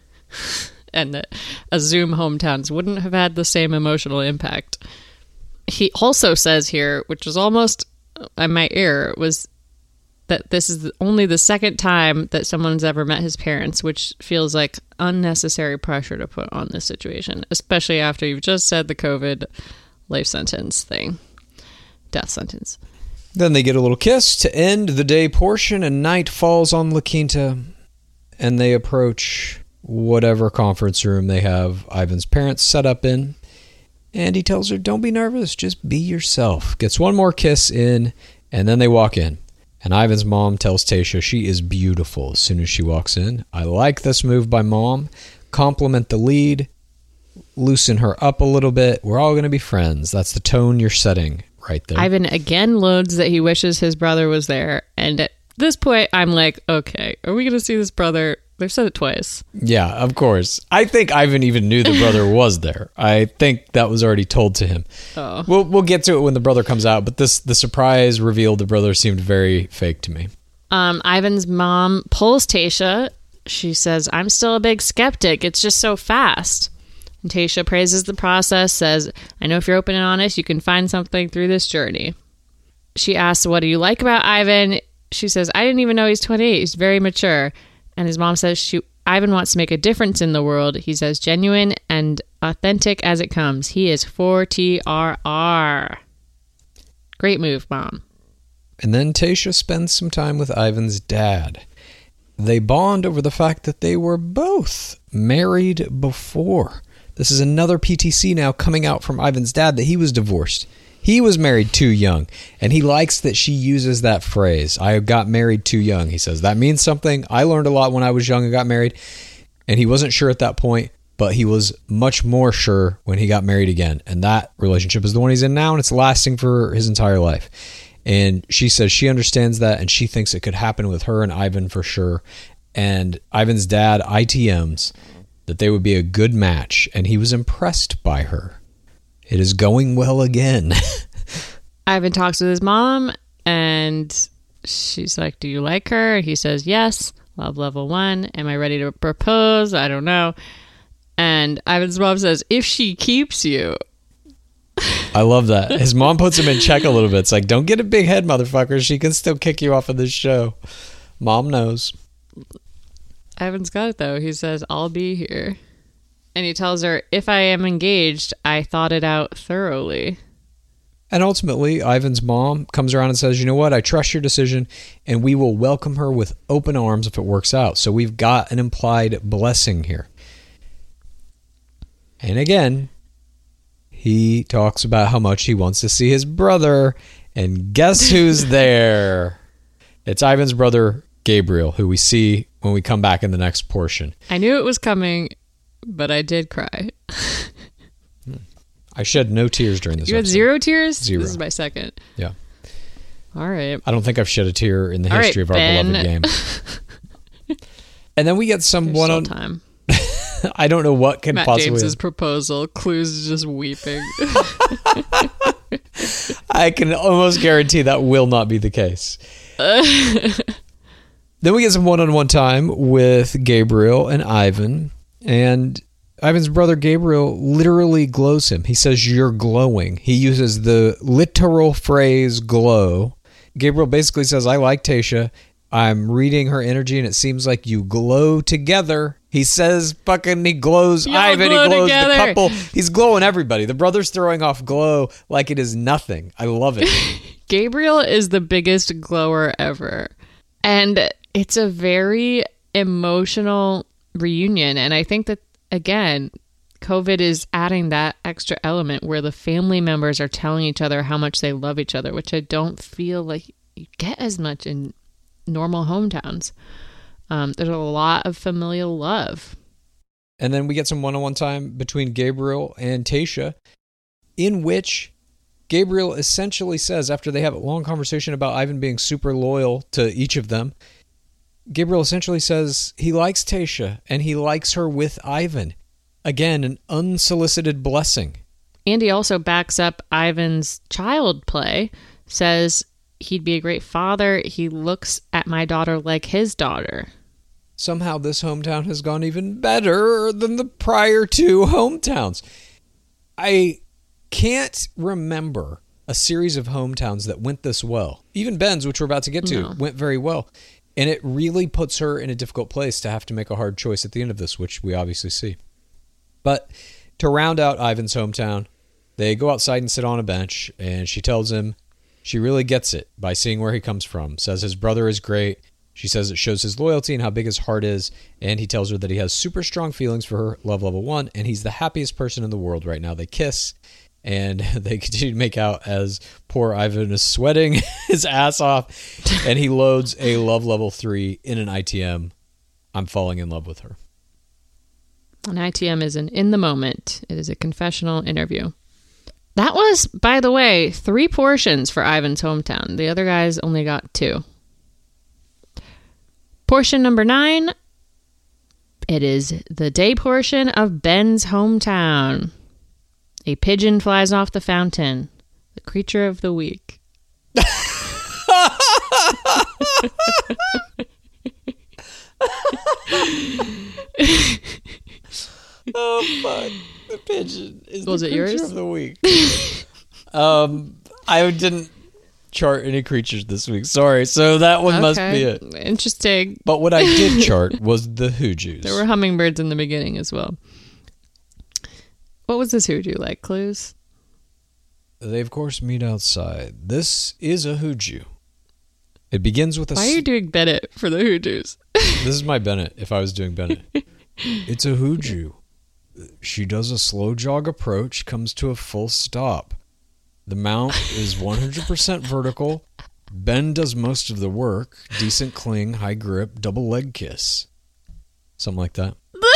And that a Zoom hometowns wouldn't have had the same emotional impact. He also says here, which was almost my ear, was that this is only the second time that someone's ever met his parents, which feels like unnecessary pressure to put on this situation, especially after you've just said the COVID life sentence thing, death sentence. Then they get a little kiss to end the day portion, and night falls on La Quinta, and they approach whatever conference room they have Ivan's parents set up in, and he tells her, don't be nervous, just be yourself. Gets one more kiss in, and then they walk in. And Ivan's mom tells Tayshia she is beautiful as soon as she walks in. I like this move by mom. Compliment the lead. Loosen her up a little bit. We're all going to be friends. That's the tone you're setting right there. Ivan again loads that he wishes his brother was there. And at this point, I'm like, okay, are we going to see this brother? They've said it twice. Yeah, of course. I think Ivan even knew the brother was there. I think that was already told to him. Oh. We'll get to it when the brother comes out, but the surprise reveal of the brother seemed very fake to me. Ivan's mom pulls Tayshia. She says, I'm still a big skeptic. It's just so fast. And Tayshia praises the process, says, I know if you're open and honest, you can find something through this journey. She asks, what do you like about Ivan? She says, I didn't even know he's 28. He's very mature. And his mom says, Ivan wants to make a difference in the world. He's as genuine and authentic as it comes. He is 4TRR. Great move, Mom. And then Tayshia spends some time with Ivan's dad. They bond over the fact that they were both married before. This is another PTC now coming out from Ivan's dad, that he was divorced. He was married too young, and he likes that she uses that phrase. I got married too young, he says. That means something. I learned a lot when I was young and got married, and he wasn't sure at that point, but he was much more sure when he got married again. And that relationship is the one he's in now, and it's lasting for his entire life. And she says she understands that, and she thinks it could happen with her and Ivan for sure. And Ivan's dad ITMs that they would be a good match, and he was impressed by her. It is going well again. Ivan talks with his mom, and she's like, do you like her? He says, yes. Love level 1. Am I ready to propose? I don't know. And Ivan's mom says, if she keeps you. I love that. His mom puts him in check a little bit. It's like, don't get a big head, motherfucker. She can still kick you off of this show. Mom knows. Ivan's got it, though. He says, I'll be here. And he tells her, if I am engaged, I thought it out thoroughly. And ultimately, Ivan's mom comes around and says, you know what? I trust your decision, and we will welcome her with open arms if it works out. So we've got an implied blessing here. And again, he talks about how much he wants to see his brother. And guess who's there? It's Ivan's brother, Gabriel, who we see when we come back in the next portion. I knew it was coming, but I did cry. I shed no tears during this episode. You had 0 tears? 0. This is my second. Yeah. All right. I don't think I've shed a tear in the history of our beloved game. And then we get some one-on time. I don't know what can Matt possibly... James's proposal. Clues just weeping. I can almost guarantee that will not be the case. Then we get some one-on-one time with Gabriel and Ivan. And Ivan's brother Gabriel literally glows him. He says, you're glowing. He uses the literal phrase glow. Gabriel basically says, I like Tayshia. I'm reading her energy and it seems like you glow together. He says fucking he glows Y'all Ivan, glow he glows together. the couple. He's glowing everybody. The brother's throwing off glow like it is nothing. I love it. Gabriel is the biggest glower ever. And it's a very emotional reunion. And I think that, again, COVID is adding that extra element where the family members are telling each other how much they love each other, which I don't feel like you get as much in normal hometowns. There's a lot of familial love. And then we get some one-on-one time between Gabriel and Tayshia, in which Gabriel essentially says, after they have a long conversation about Ivan being super loyal to each of them, Gabriel essentially says he likes Tayshia and he likes her with Ivan. Again, an unsolicited blessing. Andy also backs up Ivan's child play, says he'd be a great father. He looks at my daughter like his daughter. Somehow this hometown has gone even better than the prior two hometowns. I can't remember a series of hometowns that went this well. Even Ben's, which we're about to get to, went very well. And it really puts her in a difficult place to have to make a hard choice at the end of this, which we obviously see. But to round out Ivan's hometown, they go outside and sit on a bench, and she tells him she really gets it by seeing where he comes from, says his brother is great. She says it shows his loyalty and how big his heart is, and he tells her that he has super strong feelings for her, love level 1, and he's the happiest person in the world right now. They kiss, and they continue to make out as poor Ivan is sweating his ass off, and he loads a love level 3 in an ITM. I'm falling in love with her. An ITM is an in the moment. It is a confessional interview. That was, by the way, 3 portions for Ivan's hometown. The other guys only got 2. Portion number 9. It is the day portion of Ben's hometown. A pigeon flies off the fountain. The creature of the week. Oh, fuck. The pigeon is Was the it creature yours? of the week. I didn't chart any creatures this week. Sorry. So that one must be it. Interesting. But what I did chart was the hoojus. There were hummingbirds in the beginning as well. What was this hoodoo like? Clues? They, of course, meet outside. This is a hooju. It begins with a... Why are you doing Bennett for the hoodoos? This is my Bennett, if I was doing Bennett. It's a hooju. She does a slow jog approach, comes to a full stop. The mount is 100% vertical. Ben does most of the work. Decent cling, high grip, double leg kiss. Something like that.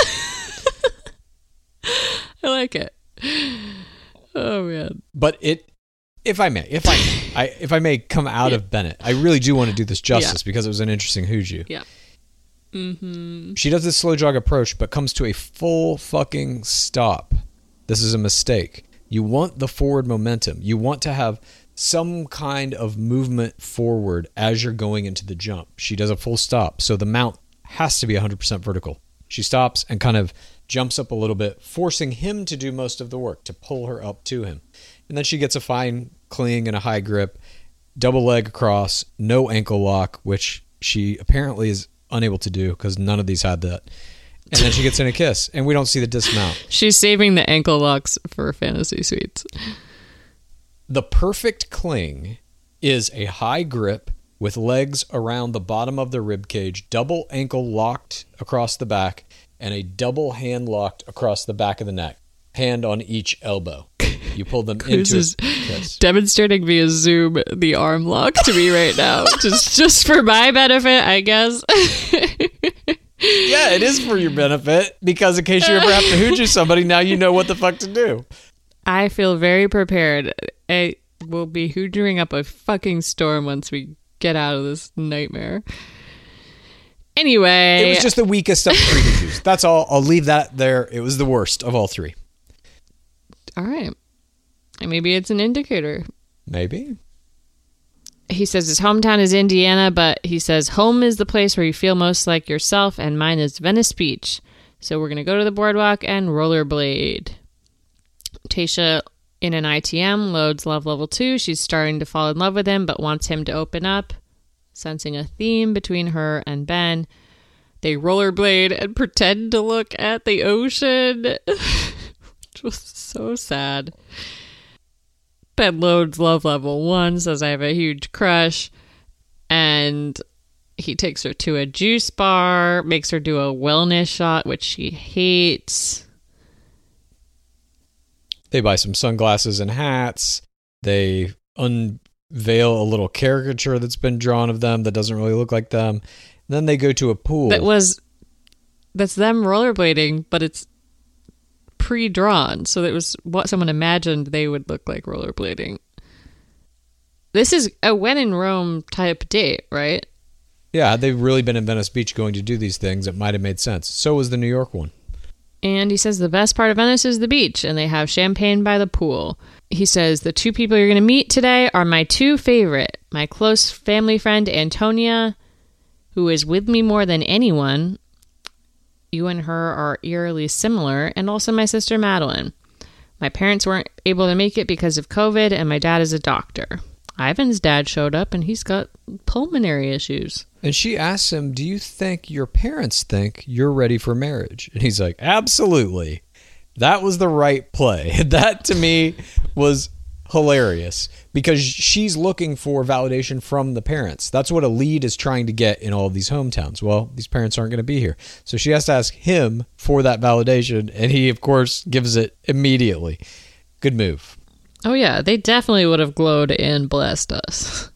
I like it. Oh, man. But if I may come out of Bennett, I really do want to do this justice because it was an interesting hooju. Yeah. Mm-hmm. She does this slow jog approach, but comes to a full fucking stop. This is a mistake. You want the forward momentum. You want to have some kind of movement forward as you're going into the jump. She does a full stop, so the mount has to be 100% vertical. She stops and kind of jumps up a little bit, forcing him to do most of the work, to pull her up to him. And then she gets a fine cling and a high grip, double leg across, no ankle lock, which she apparently is unable to do because none of these had that. And then she gets in a kiss, and we don't see the dismount. She's saving the ankle locks for fantasy suites. The perfect cling is a high grip with legs around the bottom of the rib cage, double ankle locked across the back, and a double hand locked across the back of the neck. Hand on each elbow. You pull them into a kiss. Demonstrating via Zoom the arm lock to me right now. just for my benefit, I guess. Yeah, it is for your benefit, because in case you ever have to hooju somebody, now you know what the fuck to do. I feel very prepared. I will be hoojering up a fucking storm once we get out of this nightmare. Anyway. It was just the weakest of the 3 hoojus. That's all. I'll leave that there. It was the worst of all 3. All right. Maybe it's an indicator. Maybe. He says his hometown is Indiana, but he says home is the place where you feel most like yourself, and mine is Venice Beach. So we're going to go to the boardwalk and rollerblade. Tayshia, in an ITM, loads love level 2. She's starting to fall in love with him, but wants him to open up. sensing a theme between her and Ben. They rollerblade and pretend to look at the ocean, which was so sad. Ben loads love level 1, says I have a huge crush, and he takes her to a juice bar, makes her do a wellness shot, which she hates. They buy some sunglasses and hats. They unveil a little caricature that's been drawn of them that doesn't really look like them. Then they go to a pool. That's them rollerblading, but it's pre-drawn. So that was what someone imagined they would look like rollerblading. This is a when in Rome type date, right? Yeah, had they really been in Venice Beach going to do these things, it might have made sense. So was the New York one. And he says the best part of Venice is the beach, and they have champagne by the pool. He says the 2 people you're going to meet today are my 2 favorite. My close family friend, Antonia, who is with me more than anyone. You and her are eerily similar, and also my sister, Madeline. My parents weren't able to make it because of COVID, and my dad is a doctor. Ivan's dad showed up, and he's got pulmonary issues. And she asks him, do you think your parents think you're ready for marriage? And he's like, absolutely. That was the right play. That, to me, was hilarious because she's looking for validation from the parents. That's what a lead is trying to get in all of these hometowns. Well, these parents aren't going to be here. So she has to ask him for that validation, and he, of course, gives it immediately. Good move. Oh, yeah. They definitely would have glowed and blessed us.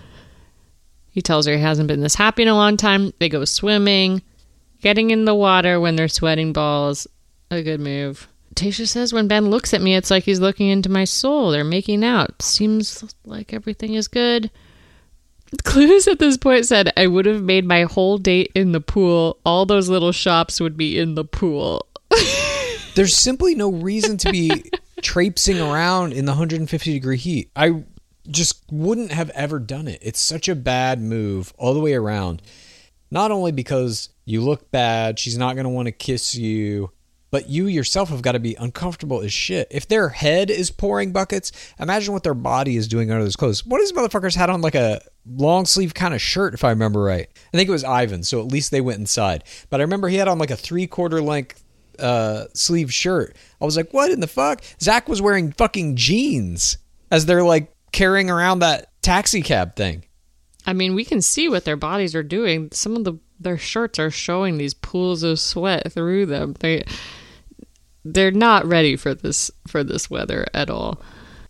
He tells her he hasn't been this happy in a long time. They go swimming, getting in the water when they're sweating balls. A good move. Tayshia says, when Ben looks at me, it's like he's looking into my soul. They're making out. Seems like everything is good. Clues at this point said, I would have made my whole date in the pool. All those little shops would be in the pool. There's simply no reason to be traipsing around in the 150-degree heat. I just wouldn't have ever done it. It's such a bad move all the way around. Not only because you look bad, she's not going to want to kiss you, but you yourself have got to be uncomfortable as shit. If their head is pouring buckets, imagine what their body is doing under those clothes. What is motherfuckers had on like a long sleeve kind of shirt, if I remember right. I think it was Ivan, so at least they went inside. But I remember he had on like a 3/4 length sleeve shirt. I was like, what in the fuck? Zach was wearing fucking jeans as they're like carrying around that taxi cab thing. I mean, we can see what their bodies are doing. Some of their shirts are showing these pools of sweat through them. They're not ready for this weather at all.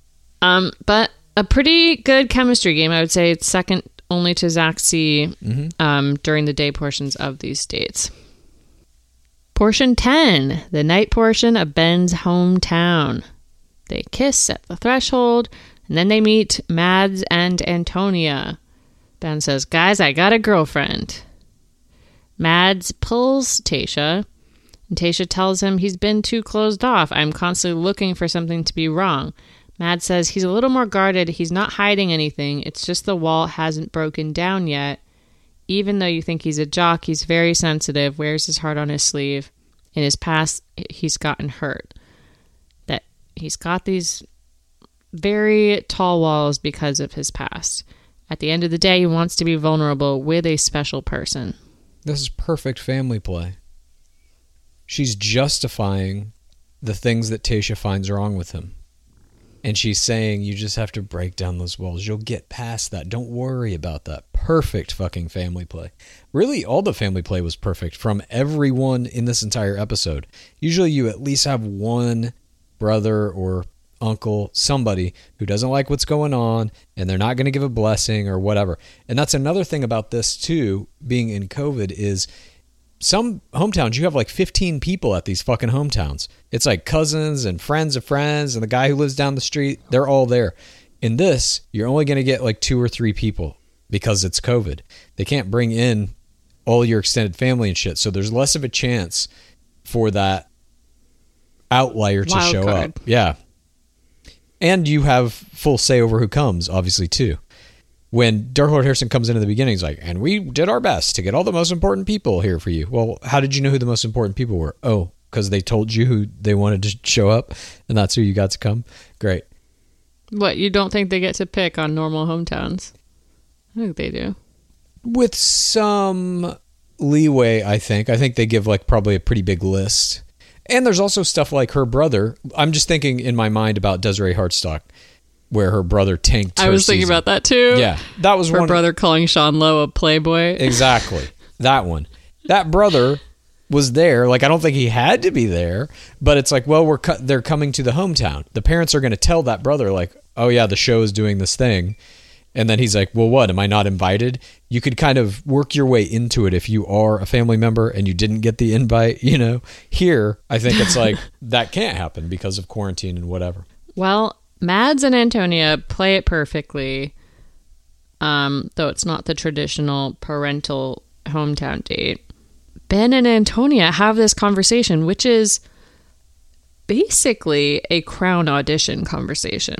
But a pretty good chemistry game. I would say it's second only to Zach C. During the day portions of these dates. Portion 10, the night portion of Ben's hometown. They kiss at the threshold, and then they meet Mads and Antonia. Ben says, guys, I got a girlfriend. Mads pulls Tayshia, and Tayshia tells him he's been too closed off. I'm constantly looking for something to be wrong. Mads says he's a little more guarded. He's not hiding anything. It's just the wall hasn't broken down yet. Even though you think he's a jock, he's very sensitive, wears his heart on his sleeve. In his past, he's gotten hurt. That he's got these very tall walls because of his past. At the end of the day, he wants to be vulnerable with a special person. This is perfect family play. She's justifying the things that Tayshia finds wrong with him. And she's saying, you just have to break down those walls. You'll get past that. Don't worry about that. Perfect fucking family play. Really, all the family play was perfect from everyone in this entire episode. Usually you at least have one brother or uncle, somebody who doesn't like what's going on, and they're not going to give a blessing or whatever. And that's another thing about this too, being in COVID, is some hometowns, you have like 15 people at these fucking hometowns. It's like cousins and friends of friends and the guy who lives down the street. They're all there. In this, you're only going to get like 2 or 3 people because it's COVID. They can't bring in all your extended family and shit. So there's less of a chance for that outlier to show up. Yeah. And you have full say over who comes, obviously, too. When Dark Lord Harrison comes in at the beginning, he's like, and we did our best to get all the most important people here for you. Well, how did you know who the most important people were? Oh, because they told you who they wanted to show up, and that's who you got to come? Great. What, you don't think they get to pick on normal hometowns? I think they do. with some leeway, I think. I think they give like probably a pretty big list. And there's also stuff like her brother. I'm just thinking in my mind about Desiree Hartsock, where her brother tanked her I was thinking season. about that too. Yeah, that was her one. brother calling Sean Lowe a playboy. Exactly. That one. That brother was there. Like, I don't think he had to be there, but it's like, well, they're coming to the hometown. The parents are going to tell that brother, like, oh yeah, the show is doing this thing. And then he's like, well, what? Am I not invited? You could kind of work your way into it if you are a family member and you didn't get the invite, you know. Here, I think it's like, that can't happen because of quarantine and whatever. Well, Mads and Antonia play it perfectly, though it's not the traditional parental hometown date. Ben and Antonia have this conversation, which is basically a Crown audition conversation.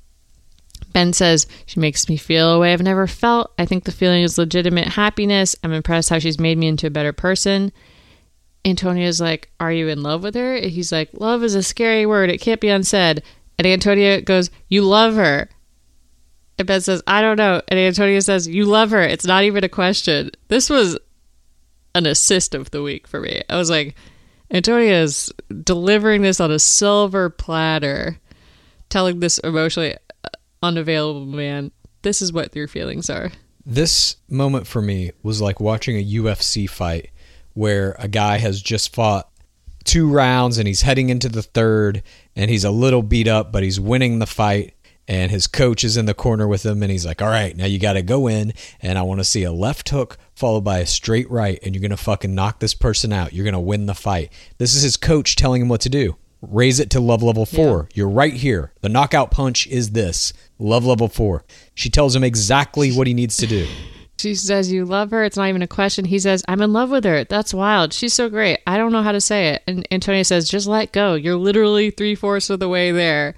Ben says, she makes me feel a way I've never felt. I think the feeling is legitimate happiness. I'm impressed how she's made me into a better person. Antonia's like, are you in love with her? And he's like, love is a scary word. It can't be unsaid. And Antonia goes, you love her. And Ben says, I don't know. And Antonia says, you love her. It's not even a question. This was an assist of the week for me. I was like, Antonia is delivering this on a silver platter, telling this emotionally unavailable man, this is what your feelings are. This moment for me was like watching a UFC fight where a guy has just fought 2 rounds and he's heading into the 3rd and he's a little beat up, but he's winning the fight, and his coach is in the corner with him and he's like, all right, now you got to go in and I want to see a left hook followed by a straight right, and you're going to fucking knock this person out. You're going to win the fight. This is his coach telling him what to do. Raise it to love level 4. Yeah. You're right here. The knockout punch is this. Love level 4. She tells him exactly what he needs to do. She says, you love her. It's not even a question. He says, I'm in love with her. That's wild. She's so great. I don't know how to say it. And Antonia says, just let go. You're literally 3/4 of the way there.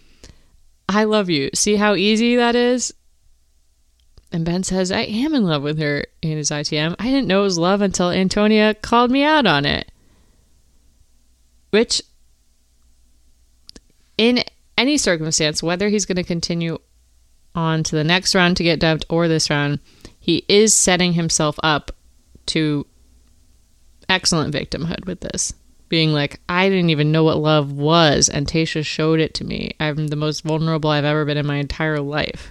I love you. See how easy that is? And Ben says, I am in love with her in his ITM. I didn't know it was love until Antonia called me out on it. Which, in any circumstance, whether he's going to continue on to the next round to get dumped or this round, he is setting himself up to excellent victimhood with this. Being like, I didn't even know what love was, and Tayshia showed it to me. I'm the most vulnerable I've ever been in my entire life.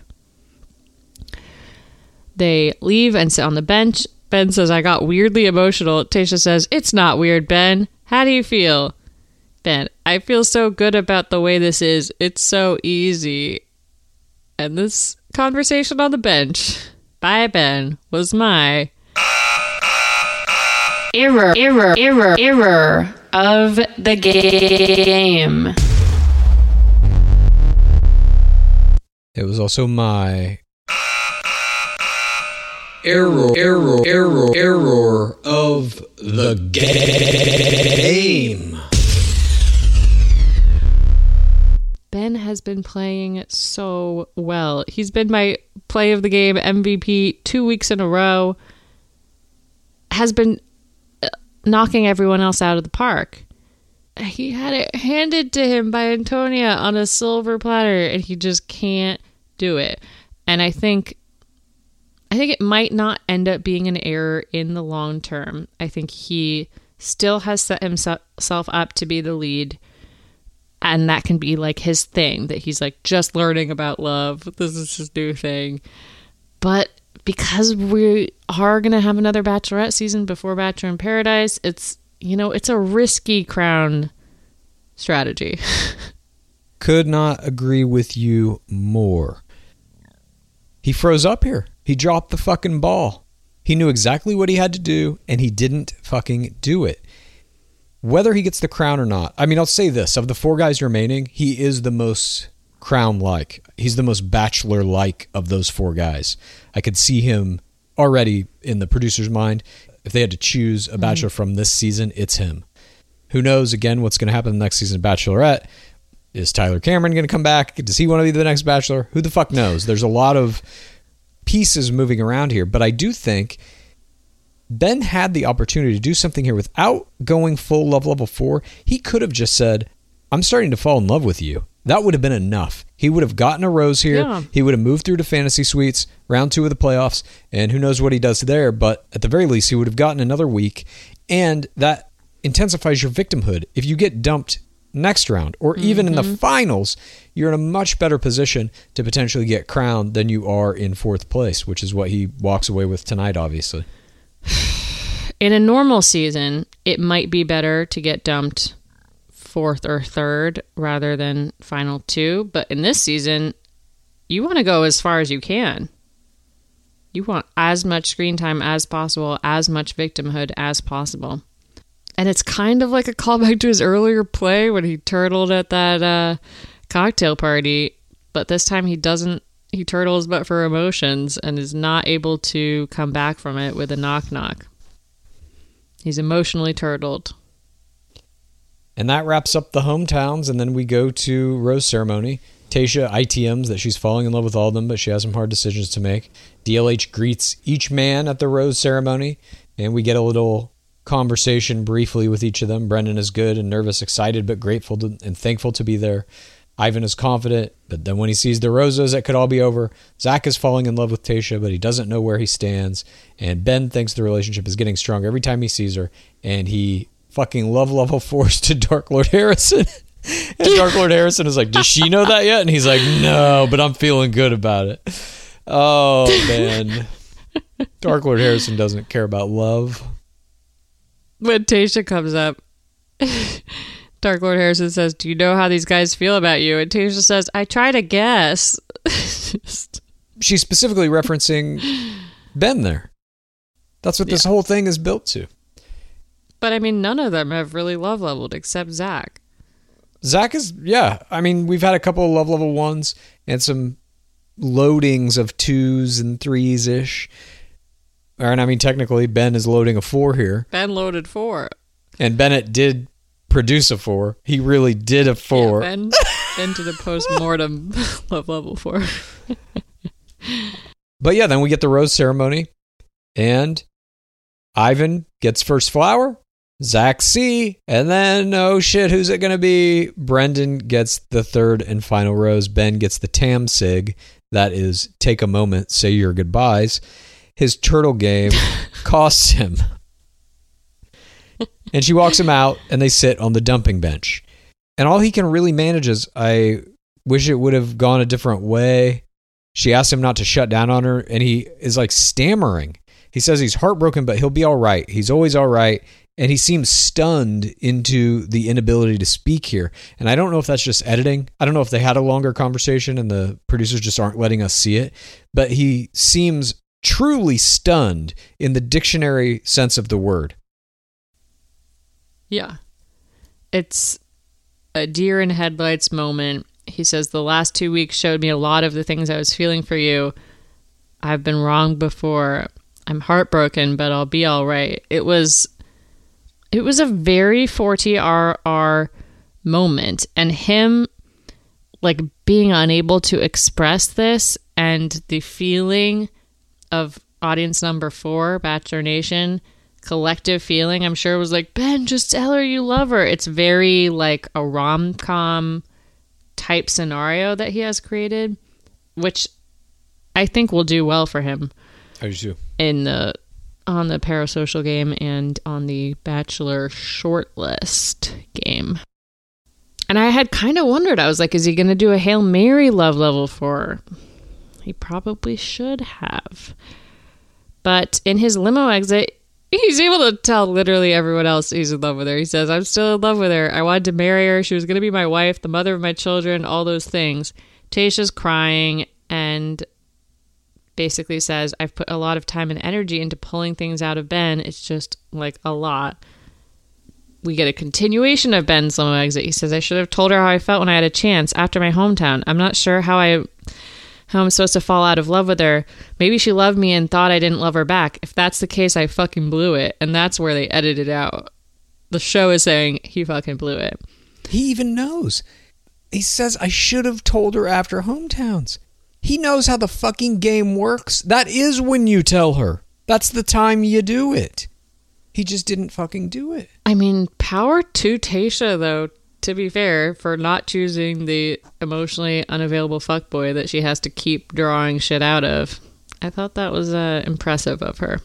They leave and sit on the bench. Ben says, I got weirdly emotional. Tayshia says, it's not weird, Ben. How do you feel? Ben, I feel so good about the way this is. It's so easy. And this conversation on the bench by Ben was my error of the game. It was also my error of the game. Ben has been playing so well. He's been my play of the game MVP 2 weeks in a row. Has been knocking everyone else out of the park. He had it handed to him by Antonia on a silver platter, and he just can't do it. And I think it might not end up being an error in the long term. I think he still has set himself up to be the lead, and that can be like his thing, that he's like just learning about love. This is his new thing. But because we are going to have another Bachelorette season before Bachelor in Paradise, it's a risky Crown strategy. Could not agree with you more. He froze up here. He dropped the fucking ball. He knew exactly what he had to do, and he didn't fucking do it. Whether he gets the crown or not, I mean, I'll say this. Of the 4 guys remaining, he is the most Crown-like. He's the most Bachelor-like of those 4 guys. I could see him already in the producer's mind. If they had to choose a Bachelor from this season, it's him. Who knows, again, what's going to happen in the next season of Bachelorette? Is Tyler Cameron going to come back? Does he want to be the next Bachelor? Who the fuck knows? There's a lot of pieces moving around here, but I do think Ben had the opportunity to do something here without going full love level 4. He could have just said, I'm starting to fall in love with you. That would have been enough. He would have gotten a rose here. Yeah. He would have moved through to Fantasy Suites, round 2 of the playoffs, and who knows what he does there, but at the very least, he would have gotten another week, and that intensifies your victimhood. If you get dumped next round, or even in the finals, you're in a much better position to potentially get crowned than you are in 4th place, which is what he walks away with tonight, obviously. In a normal season, it might be better to get dumped 4th or 3rd rather than final 2. But in this season, you want to go as far as you can. You want as much screen time as possible, as much victimhood as possible. And it's kind of like a callback to his earlier play when he turtled at that cocktail party. But this time he doesn't. He turtles but for emotions and is not able to come back from it with a knock-knock. He's emotionally turtled. And that wraps up the hometowns, and then we go to Rose Ceremony. Tayshia ITMs that she's falling in love with all of them, but she has some hard decisions to make. DLH greets each man at the Rose Ceremony, and we get a little conversation briefly with each of them. Brendan is good and nervous, excited, but grateful and thankful to be there. Ivan is confident, but then when he sees the roses, it could all be over. Zach is falling in love with Tayshia, but he doesn't know where he stands. And Ben thinks the relationship is getting stronger every time he sees her, and he fucking love level 4s to Dark Lord Harrison. And Dark Lord Harrison is like, does she know that yet? And he's like, no, but I'm feeling good about it. Oh, man. Dark Lord Harrison doesn't care about love. When Tayshia comes up, Dark Lord Harrison says, do you know how these guys feel about you? And Tayshia says, I try to guess. She's specifically referencing Ben there. That's what this whole thing is built to. But I mean, none of them have really love leveled except Zach. Zach is, yeah. I mean, we've had a couple of love level 1s and some loadings of 2s and 3s-ish. And I mean, technically, Ben is loading a 4 here. Ben loaded 4. And Bennett did produce a 4. He really did a 4. Yeah, Ben did a post-mortem love level 4. But yeah, then we get the Rose Ceremony. And Ivan gets first flower. Zach C. And then, oh shit, who's it going to be? Brendan gets the 3rd and final rose. Ben gets the Tam Sig. That is, take a moment, say your goodbyes. His turtle game costs him. And she walks him out, and they sit on the dumping bench. And all he can really manage is, I wish it would have gone a different way. She asks him not to shut down on her, and he is like stammering. He says he's heartbroken, but he'll be all right. He's always all right. And he seems stunned into the inability to speak here. And I don't know if that's just editing. I don't know if they had a longer conversation and the producers just aren't letting us see it. But he seems truly stunned in the dictionary sense of the word. Yeah. It's a deer in headlights moment. He says, the last 2 weeks showed me a lot of the things I was feeling for you. I've been wrong before. I'm heartbroken, but I'll be all right. It was a very 40RR moment, and him like being unable to express this and the feeling of audience number 4, Bachelor Nation, collective feeling, I'm sure was like, Ben, just tell her you love her. It's very like a rom-com type scenario that he has created, which I think will do well for him. I do too. On the Parasocial game and on the Bachelor shortlist game. And I had kind of wondered, I was like, is he going to do a Hail Mary love level 4? He probably should have. But in his limo exit, he's able to tell literally everyone else he's in love with her. He says, I'm still in love with her. I wanted to marry her. She was going to be my wife, the mother of my children, all those things. Tayshia's crying and basically says, I've put a lot of time and energy into pulling things out of Ben. It's just like a lot. We get a continuation of Ben's limo exit. He says, I should have told her how I felt when I had a chance after my hometown. I'm not sure how I'm supposed to fall out of love with her. Maybe she loved me and thought I didn't love her back. If that's the case, I fucking blew it. And that's where they edited out. The show is saying he fucking blew it. He even knows. He says, I should have told her after hometowns. He knows how the fucking game works. That is when you tell her. That's the time you do it. He just didn't fucking do it. I mean, power to Tayshia, though, to be fair, for not choosing the emotionally unavailable fuckboy that she has to keep drawing shit out of. I thought that was impressive of her.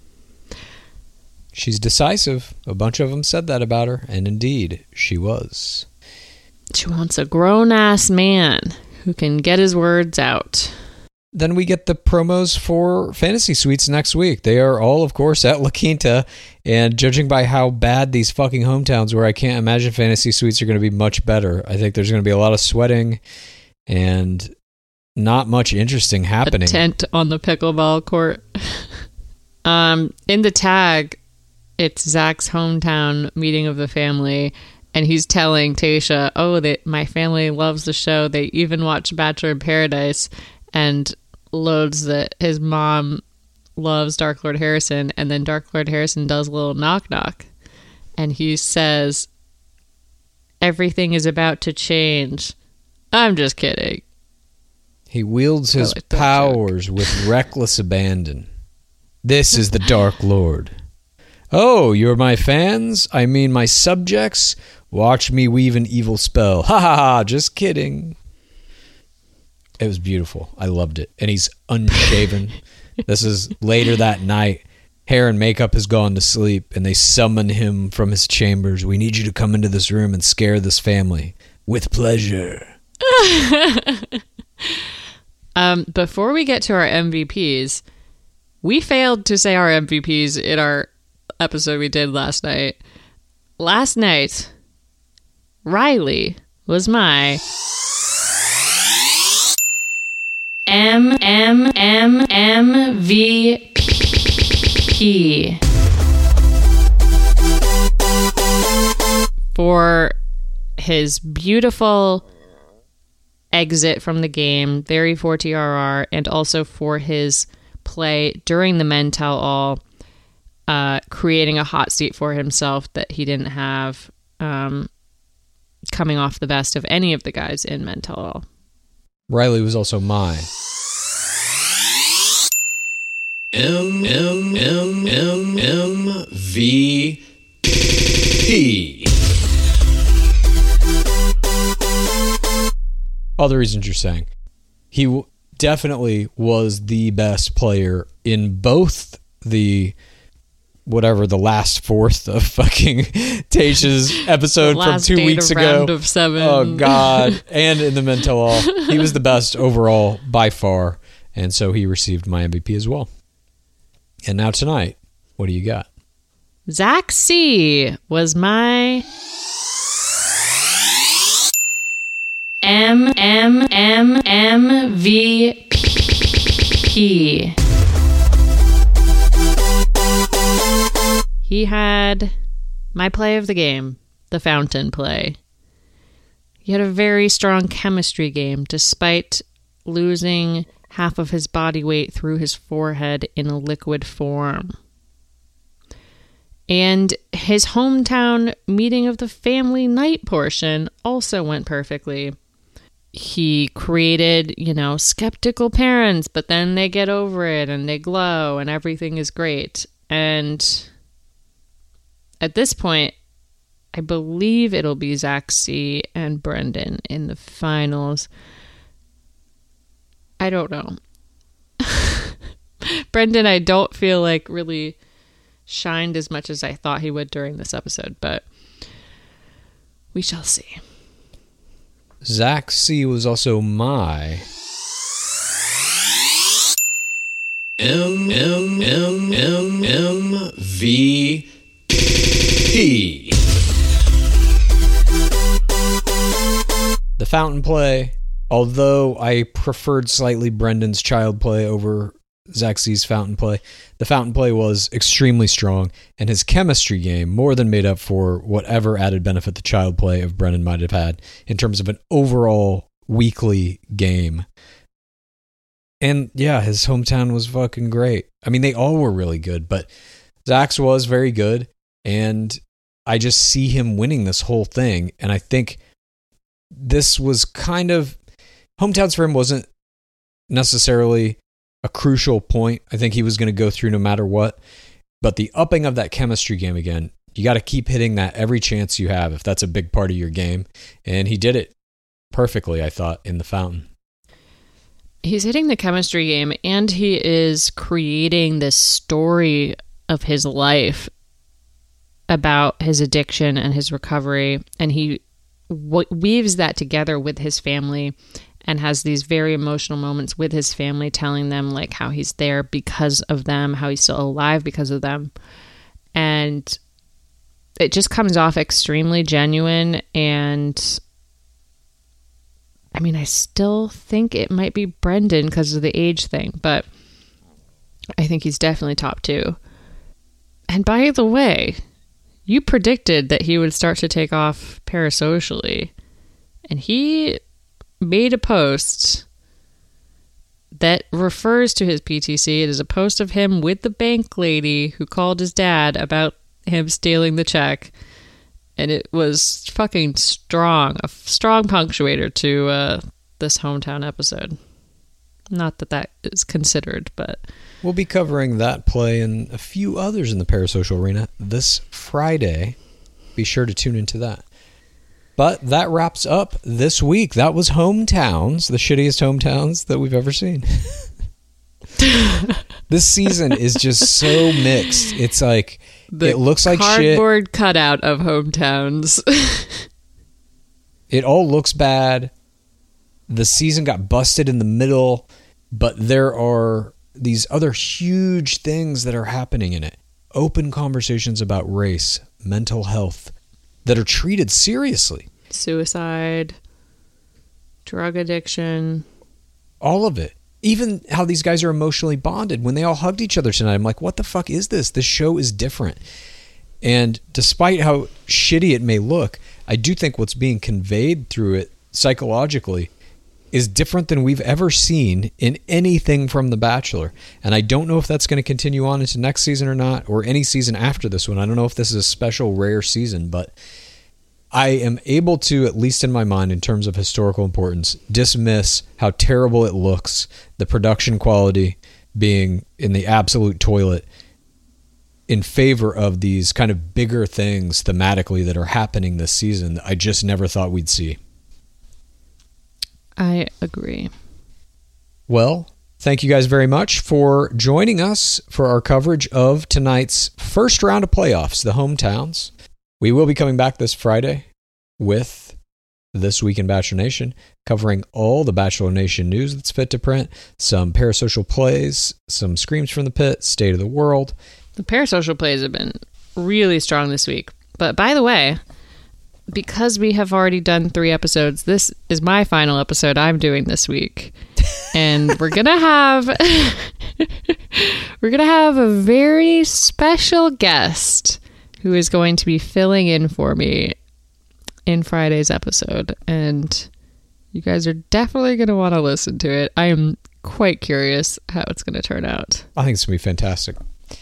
She's decisive. A bunch of them said that about her, and indeed, she was. She wants a grown-ass man who can get his words out. Then we get the promos for Fantasy Suites next week. They are all, of course, at La Quinta, and judging by how bad these fucking hometowns were, I can't imagine Fantasy Suites are going to be much better. I think there's going to be a lot of sweating and not much interesting happening. A tent on the pickleball court. In the tag, it's Zach's hometown meeting of the family, and he's telling Tayshia, that my family loves the show. They even watch Bachelor in Paradise, and loads that his mom loves Dark Lord Harrison, and then Dark Lord Harrison does a little knock knock, and he says, everything is about to change. I'm just kidding. He wields his powers with reckless abandon. This is the Dark Lord. Oh, you're my fans? I mean my subjects? Watch me weave an evil spell. Ha ha ha, just kidding. It was beautiful. I loved it. And he's unshaven. This is later that night. Hair and makeup has gone to sleep, and they summon him from his chambers. We need you to come into this room and scare this family. With pleasure. Before we get to our MVPs, we failed to say our MVPs in our episode we did last night. Last night, Riley was my MVP for his beautiful exit from the game, very 4TRR, and also for his play during the Men Tell All, creating a hot seat for himself that he didn't have coming off the best of any of the guys in Men Tell All. Riley was also my MVP. All the reasons you're saying. He definitely was the best player in both the last fourth of fucking Tayshia's episode from 2 weeks ago. Round of 7. Oh God. And in the Men Tell All. He was the best overall by far. And so he received my MVP as well. And now tonight, what do you got? Zach C was my MVP. He had my play of the game, the fountain play. He had a very strong chemistry game, despite losing half of his body weight through his forehead in a liquid form. And his hometown meeting of the family night portion also went perfectly. He created, skeptical parents, but then they get over it and they glow and everything is great. And at this point, I believe it'll be Zach C and Brendan in the finals. I don't know. Brendan, I don't feel like really shined as much as I thought he would during this episode, but we shall see. Zach C was also my MVP. The fountain play, although I preferred slightly Brendan's child play over Zach C's fountain play, the fountain play was extremely strong, and his chemistry game more than made up for whatever added benefit the child play of Brendan might have had in terms of an overall weekly game. And yeah, his hometown was fucking great. I mean, they all were really good, but Zach's was very good, and I just see him winning this whole thing, and I think this was kind of, hometowns for him wasn't necessarily a crucial point. I think he was going to go through no matter what, but the upping of that chemistry game again You got to keep hitting that every chance you have if that's a big part of your game. And he did it perfectly, I thought, in The Fountain. He's hitting the chemistry game, and he is creating this story of his life about his addiction and his recovery. And he weaves that together with his family and has these very emotional moments with his family, telling them like how he's there because of them, how he's still alive because of them. And it just comes off extremely genuine. And I mean, I still think it might be Brendan because of the age thing, but I think he's definitely top 2. And by the way, you predicted that he would start to take off parasocially, and he made a post that refers to his PTC. It is a post of him with the bank lady who called his dad about him stealing the check. And it was fucking strong, a strong punctuator to this hometown episode. Not that that is considered, but... We'll be covering that play and a few others in the parasocial arena this Friday. Be sure to tune into that. But that wraps up this week. That was Hometowns, the shittiest hometowns that we've ever seen. This season is just so mixed. It's like... it looks like shit. Cardboard cutout of Hometowns. It all looks bad. The season got busted in the middle, but there are these other huge things that are happening in it. Open conversations about race, mental health, that are treated seriously. Suicide, drug addiction. All of it. Even how these guys are emotionally bonded. When they all hugged each other tonight, I'm like, what the fuck is this? This show is different. And despite how shitty it may look, I do think what's being conveyed through it psychologically is different than we've ever seen in anything from The Bachelor. And I don't know if that's going to continue on into next season or not, or any season after this one. I don't know if this is a special, rare season, but I am able to, at least in my mind, in terms of historical importance, dismiss how terrible it looks, the production quality being in the absolute toilet, in favor of these kind of bigger things thematically that are happening this season that I just never thought we'd see. I agree. Well, thank you guys very much for joining us for our coverage of tonight's first round of playoffs, the Hometowns. We will be coming back this Friday with This Week in Bachelor Nation, covering all the Bachelor Nation news that's fit to print, some parasocial plays, some screams from the pit, state of the world. The parasocial plays have been really strong this week. But by the way, because we have already done 3 episodes, this is my final episode I'm doing this week. And we're going to have a very special guest who is going to be filling in for me in Friday's episode. And you guys are definitely going to want to listen to it. I am quite curious how it's going to turn out. I think it's going to be fantastic.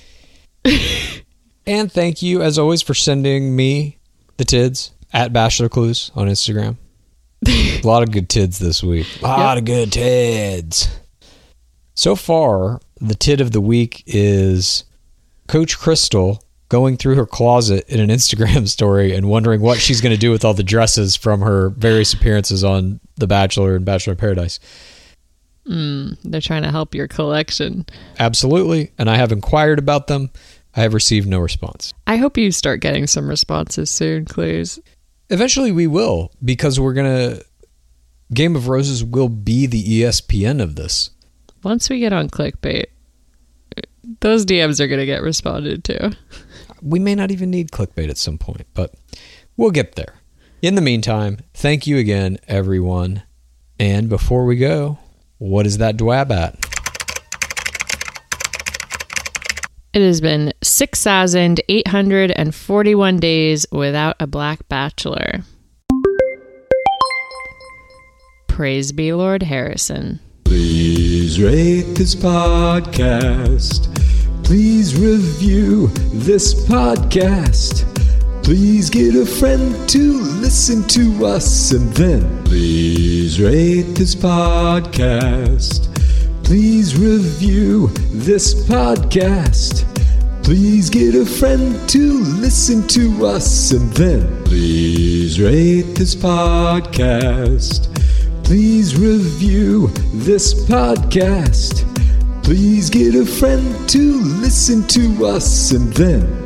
And thank you, as always, for sending me the tids at Bachelor Clues on Instagram. A lot of good tids this week. A lot of good tids. So far, the tid of the week is Coach Crystal going through her closet in an Instagram story and wondering what she's going to do with all the dresses from her various appearances on The Bachelor and Bachelor in Paradise. They're trying to help your collection. Absolutely. And I have inquired about them. I have received no response. I hope you start getting some responses soon, Clues. Eventually we will, because we're going to... Game of Roses will be the ESPN of this. Once we get on clickbait, those DMs are going to get responded to. We may not even need clickbait at some point, but we'll get there. In the meantime, thank you again, everyone. And before we go, what is that dwab at? It has been 6,841 days without a Black Bachelor. Praise be Lord Harrison. Please rate this podcast. Please review this podcast. Please get a friend to listen to us. And then please rate this podcast. Please review this podcast. Please get a friend to listen to us, and then please rate this podcast. Please review this podcast. Please get a friend to listen to us, and then...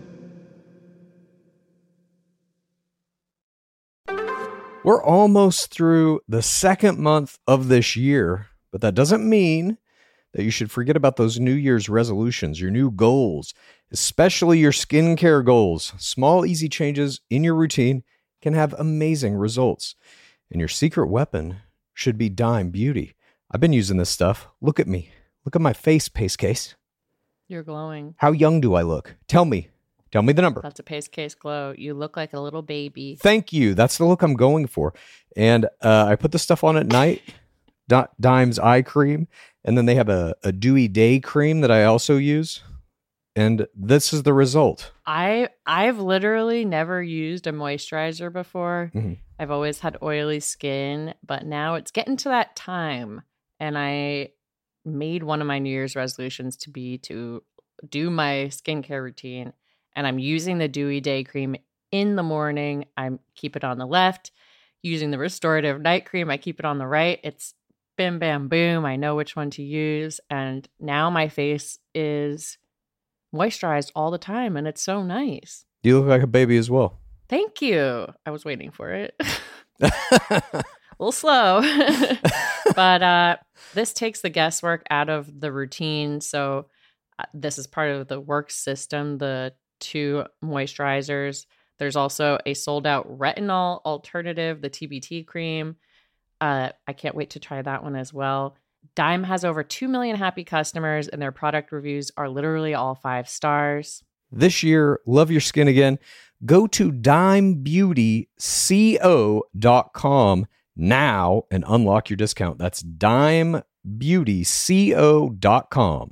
We're almost through the second month of this year, but that doesn't mean that you should forget about those New Year's resolutions, your new goals, especially your skincare goals. Small, easy changes in your routine can have amazing results. And your secret weapon should be Dime Beauty. I've been using this stuff. Look at me. Look at my face, Pace Case. You're glowing. How young do I look? Tell me. Tell me the number. That's a Pace Case glow. You look like a little baby. Thank you. That's the look I'm going for. And I put the stuff on at night, Dime's eye cream, and then they have a dewy day cream that I also use. And this is the result. I've literally never used a moisturizer before. Mm-hmm. I've always had oily skin, but now it's getting to that time. And I made one of my New Year's resolutions to be to do my skincare routine. And I'm using the Dewy Day Cream in the morning. I keep it on the left. Using the Restorative Night Cream, I keep it on the right. It's bim, bam, boom. I know which one to use. And now my face is moisturized all the time. And it's so nice. You look like a baby as well. Thank you. I was waiting for it. A little slow. But this takes the guesswork out of the routine. So this is part of the work system, the 2 moisturizers. There's also a sold out retinol alternative, the TBT cream. I can't wait to try that one as well. Dime has over 2 million happy customers, and their product reviews are literally all 5 stars. This year, love your skin again. Go to dimebeautyco.com now and unlock your discount. That's dimebeautyco.com.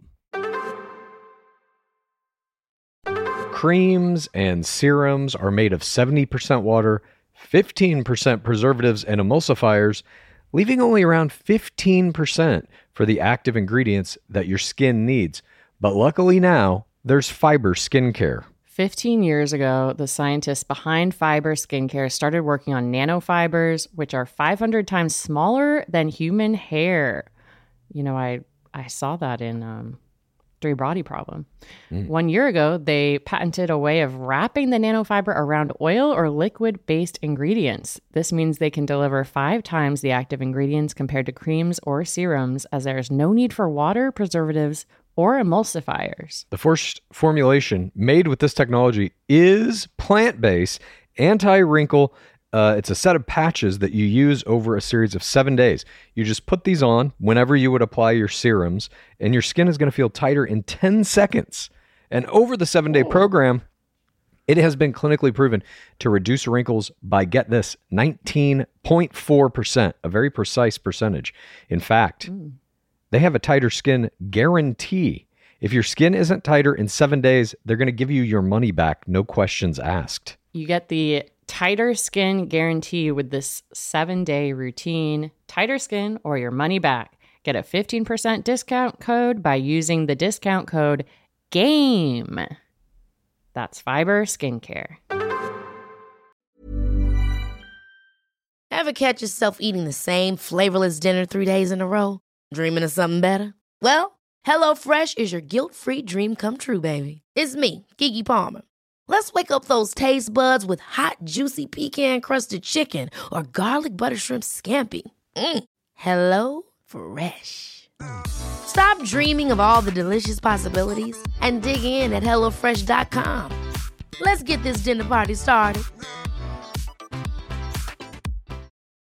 Creams and serums are made of 70% water, 15% preservatives and emulsifiers, leaving only around 15% for the active ingredients that your skin needs. But luckily now, there's Fiber Skincare. 15 years ago, the scientists behind Fiber Skincare started working on nanofibers, which are 500 times smaller than human hair. You know, I saw that in 3 Body Problem. 1 year ago, they patented a way of wrapping the nanofiber around oil or liquid-based ingredients. This means they can deliver 5 times the active ingredients compared to creams or serums, as there is no need for water, preservatives, or emulsifiers. The first formulation made with this technology is plant-based, anti-wrinkle. It's a set of patches that you use over a series of 7 days. You just put these on whenever you would apply your serums, and your skin is going to feel tighter in 10 seconds. And over the 7-day program, it has been clinically proven to reduce wrinkles by, get this, 19.4%, a very precise percentage. In fact, they have a tighter skin guarantee. If your skin isn't tighter in 7 days, they're going to give you your money back, no questions asked. You get the tighter skin guarantee with this 7-day routine. Tighter skin or your money back. Get a 15% discount code by using the discount code GAME. That's Fiber Skincare. Ever catch yourself eating the same flavorless dinner 3 days in a row? Dreaming of something better? Well, HelloFresh is your guilt-free dream come true, baby. It's me, Keke Palmer. Let's wake up those taste buds with hot, juicy pecan-crusted chicken or garlic butter shrimp scampi. Hello Fresh. Stop dreaming of all the delicious possibilities and dig in at HelloFresh.com. Let's get this dinner party started.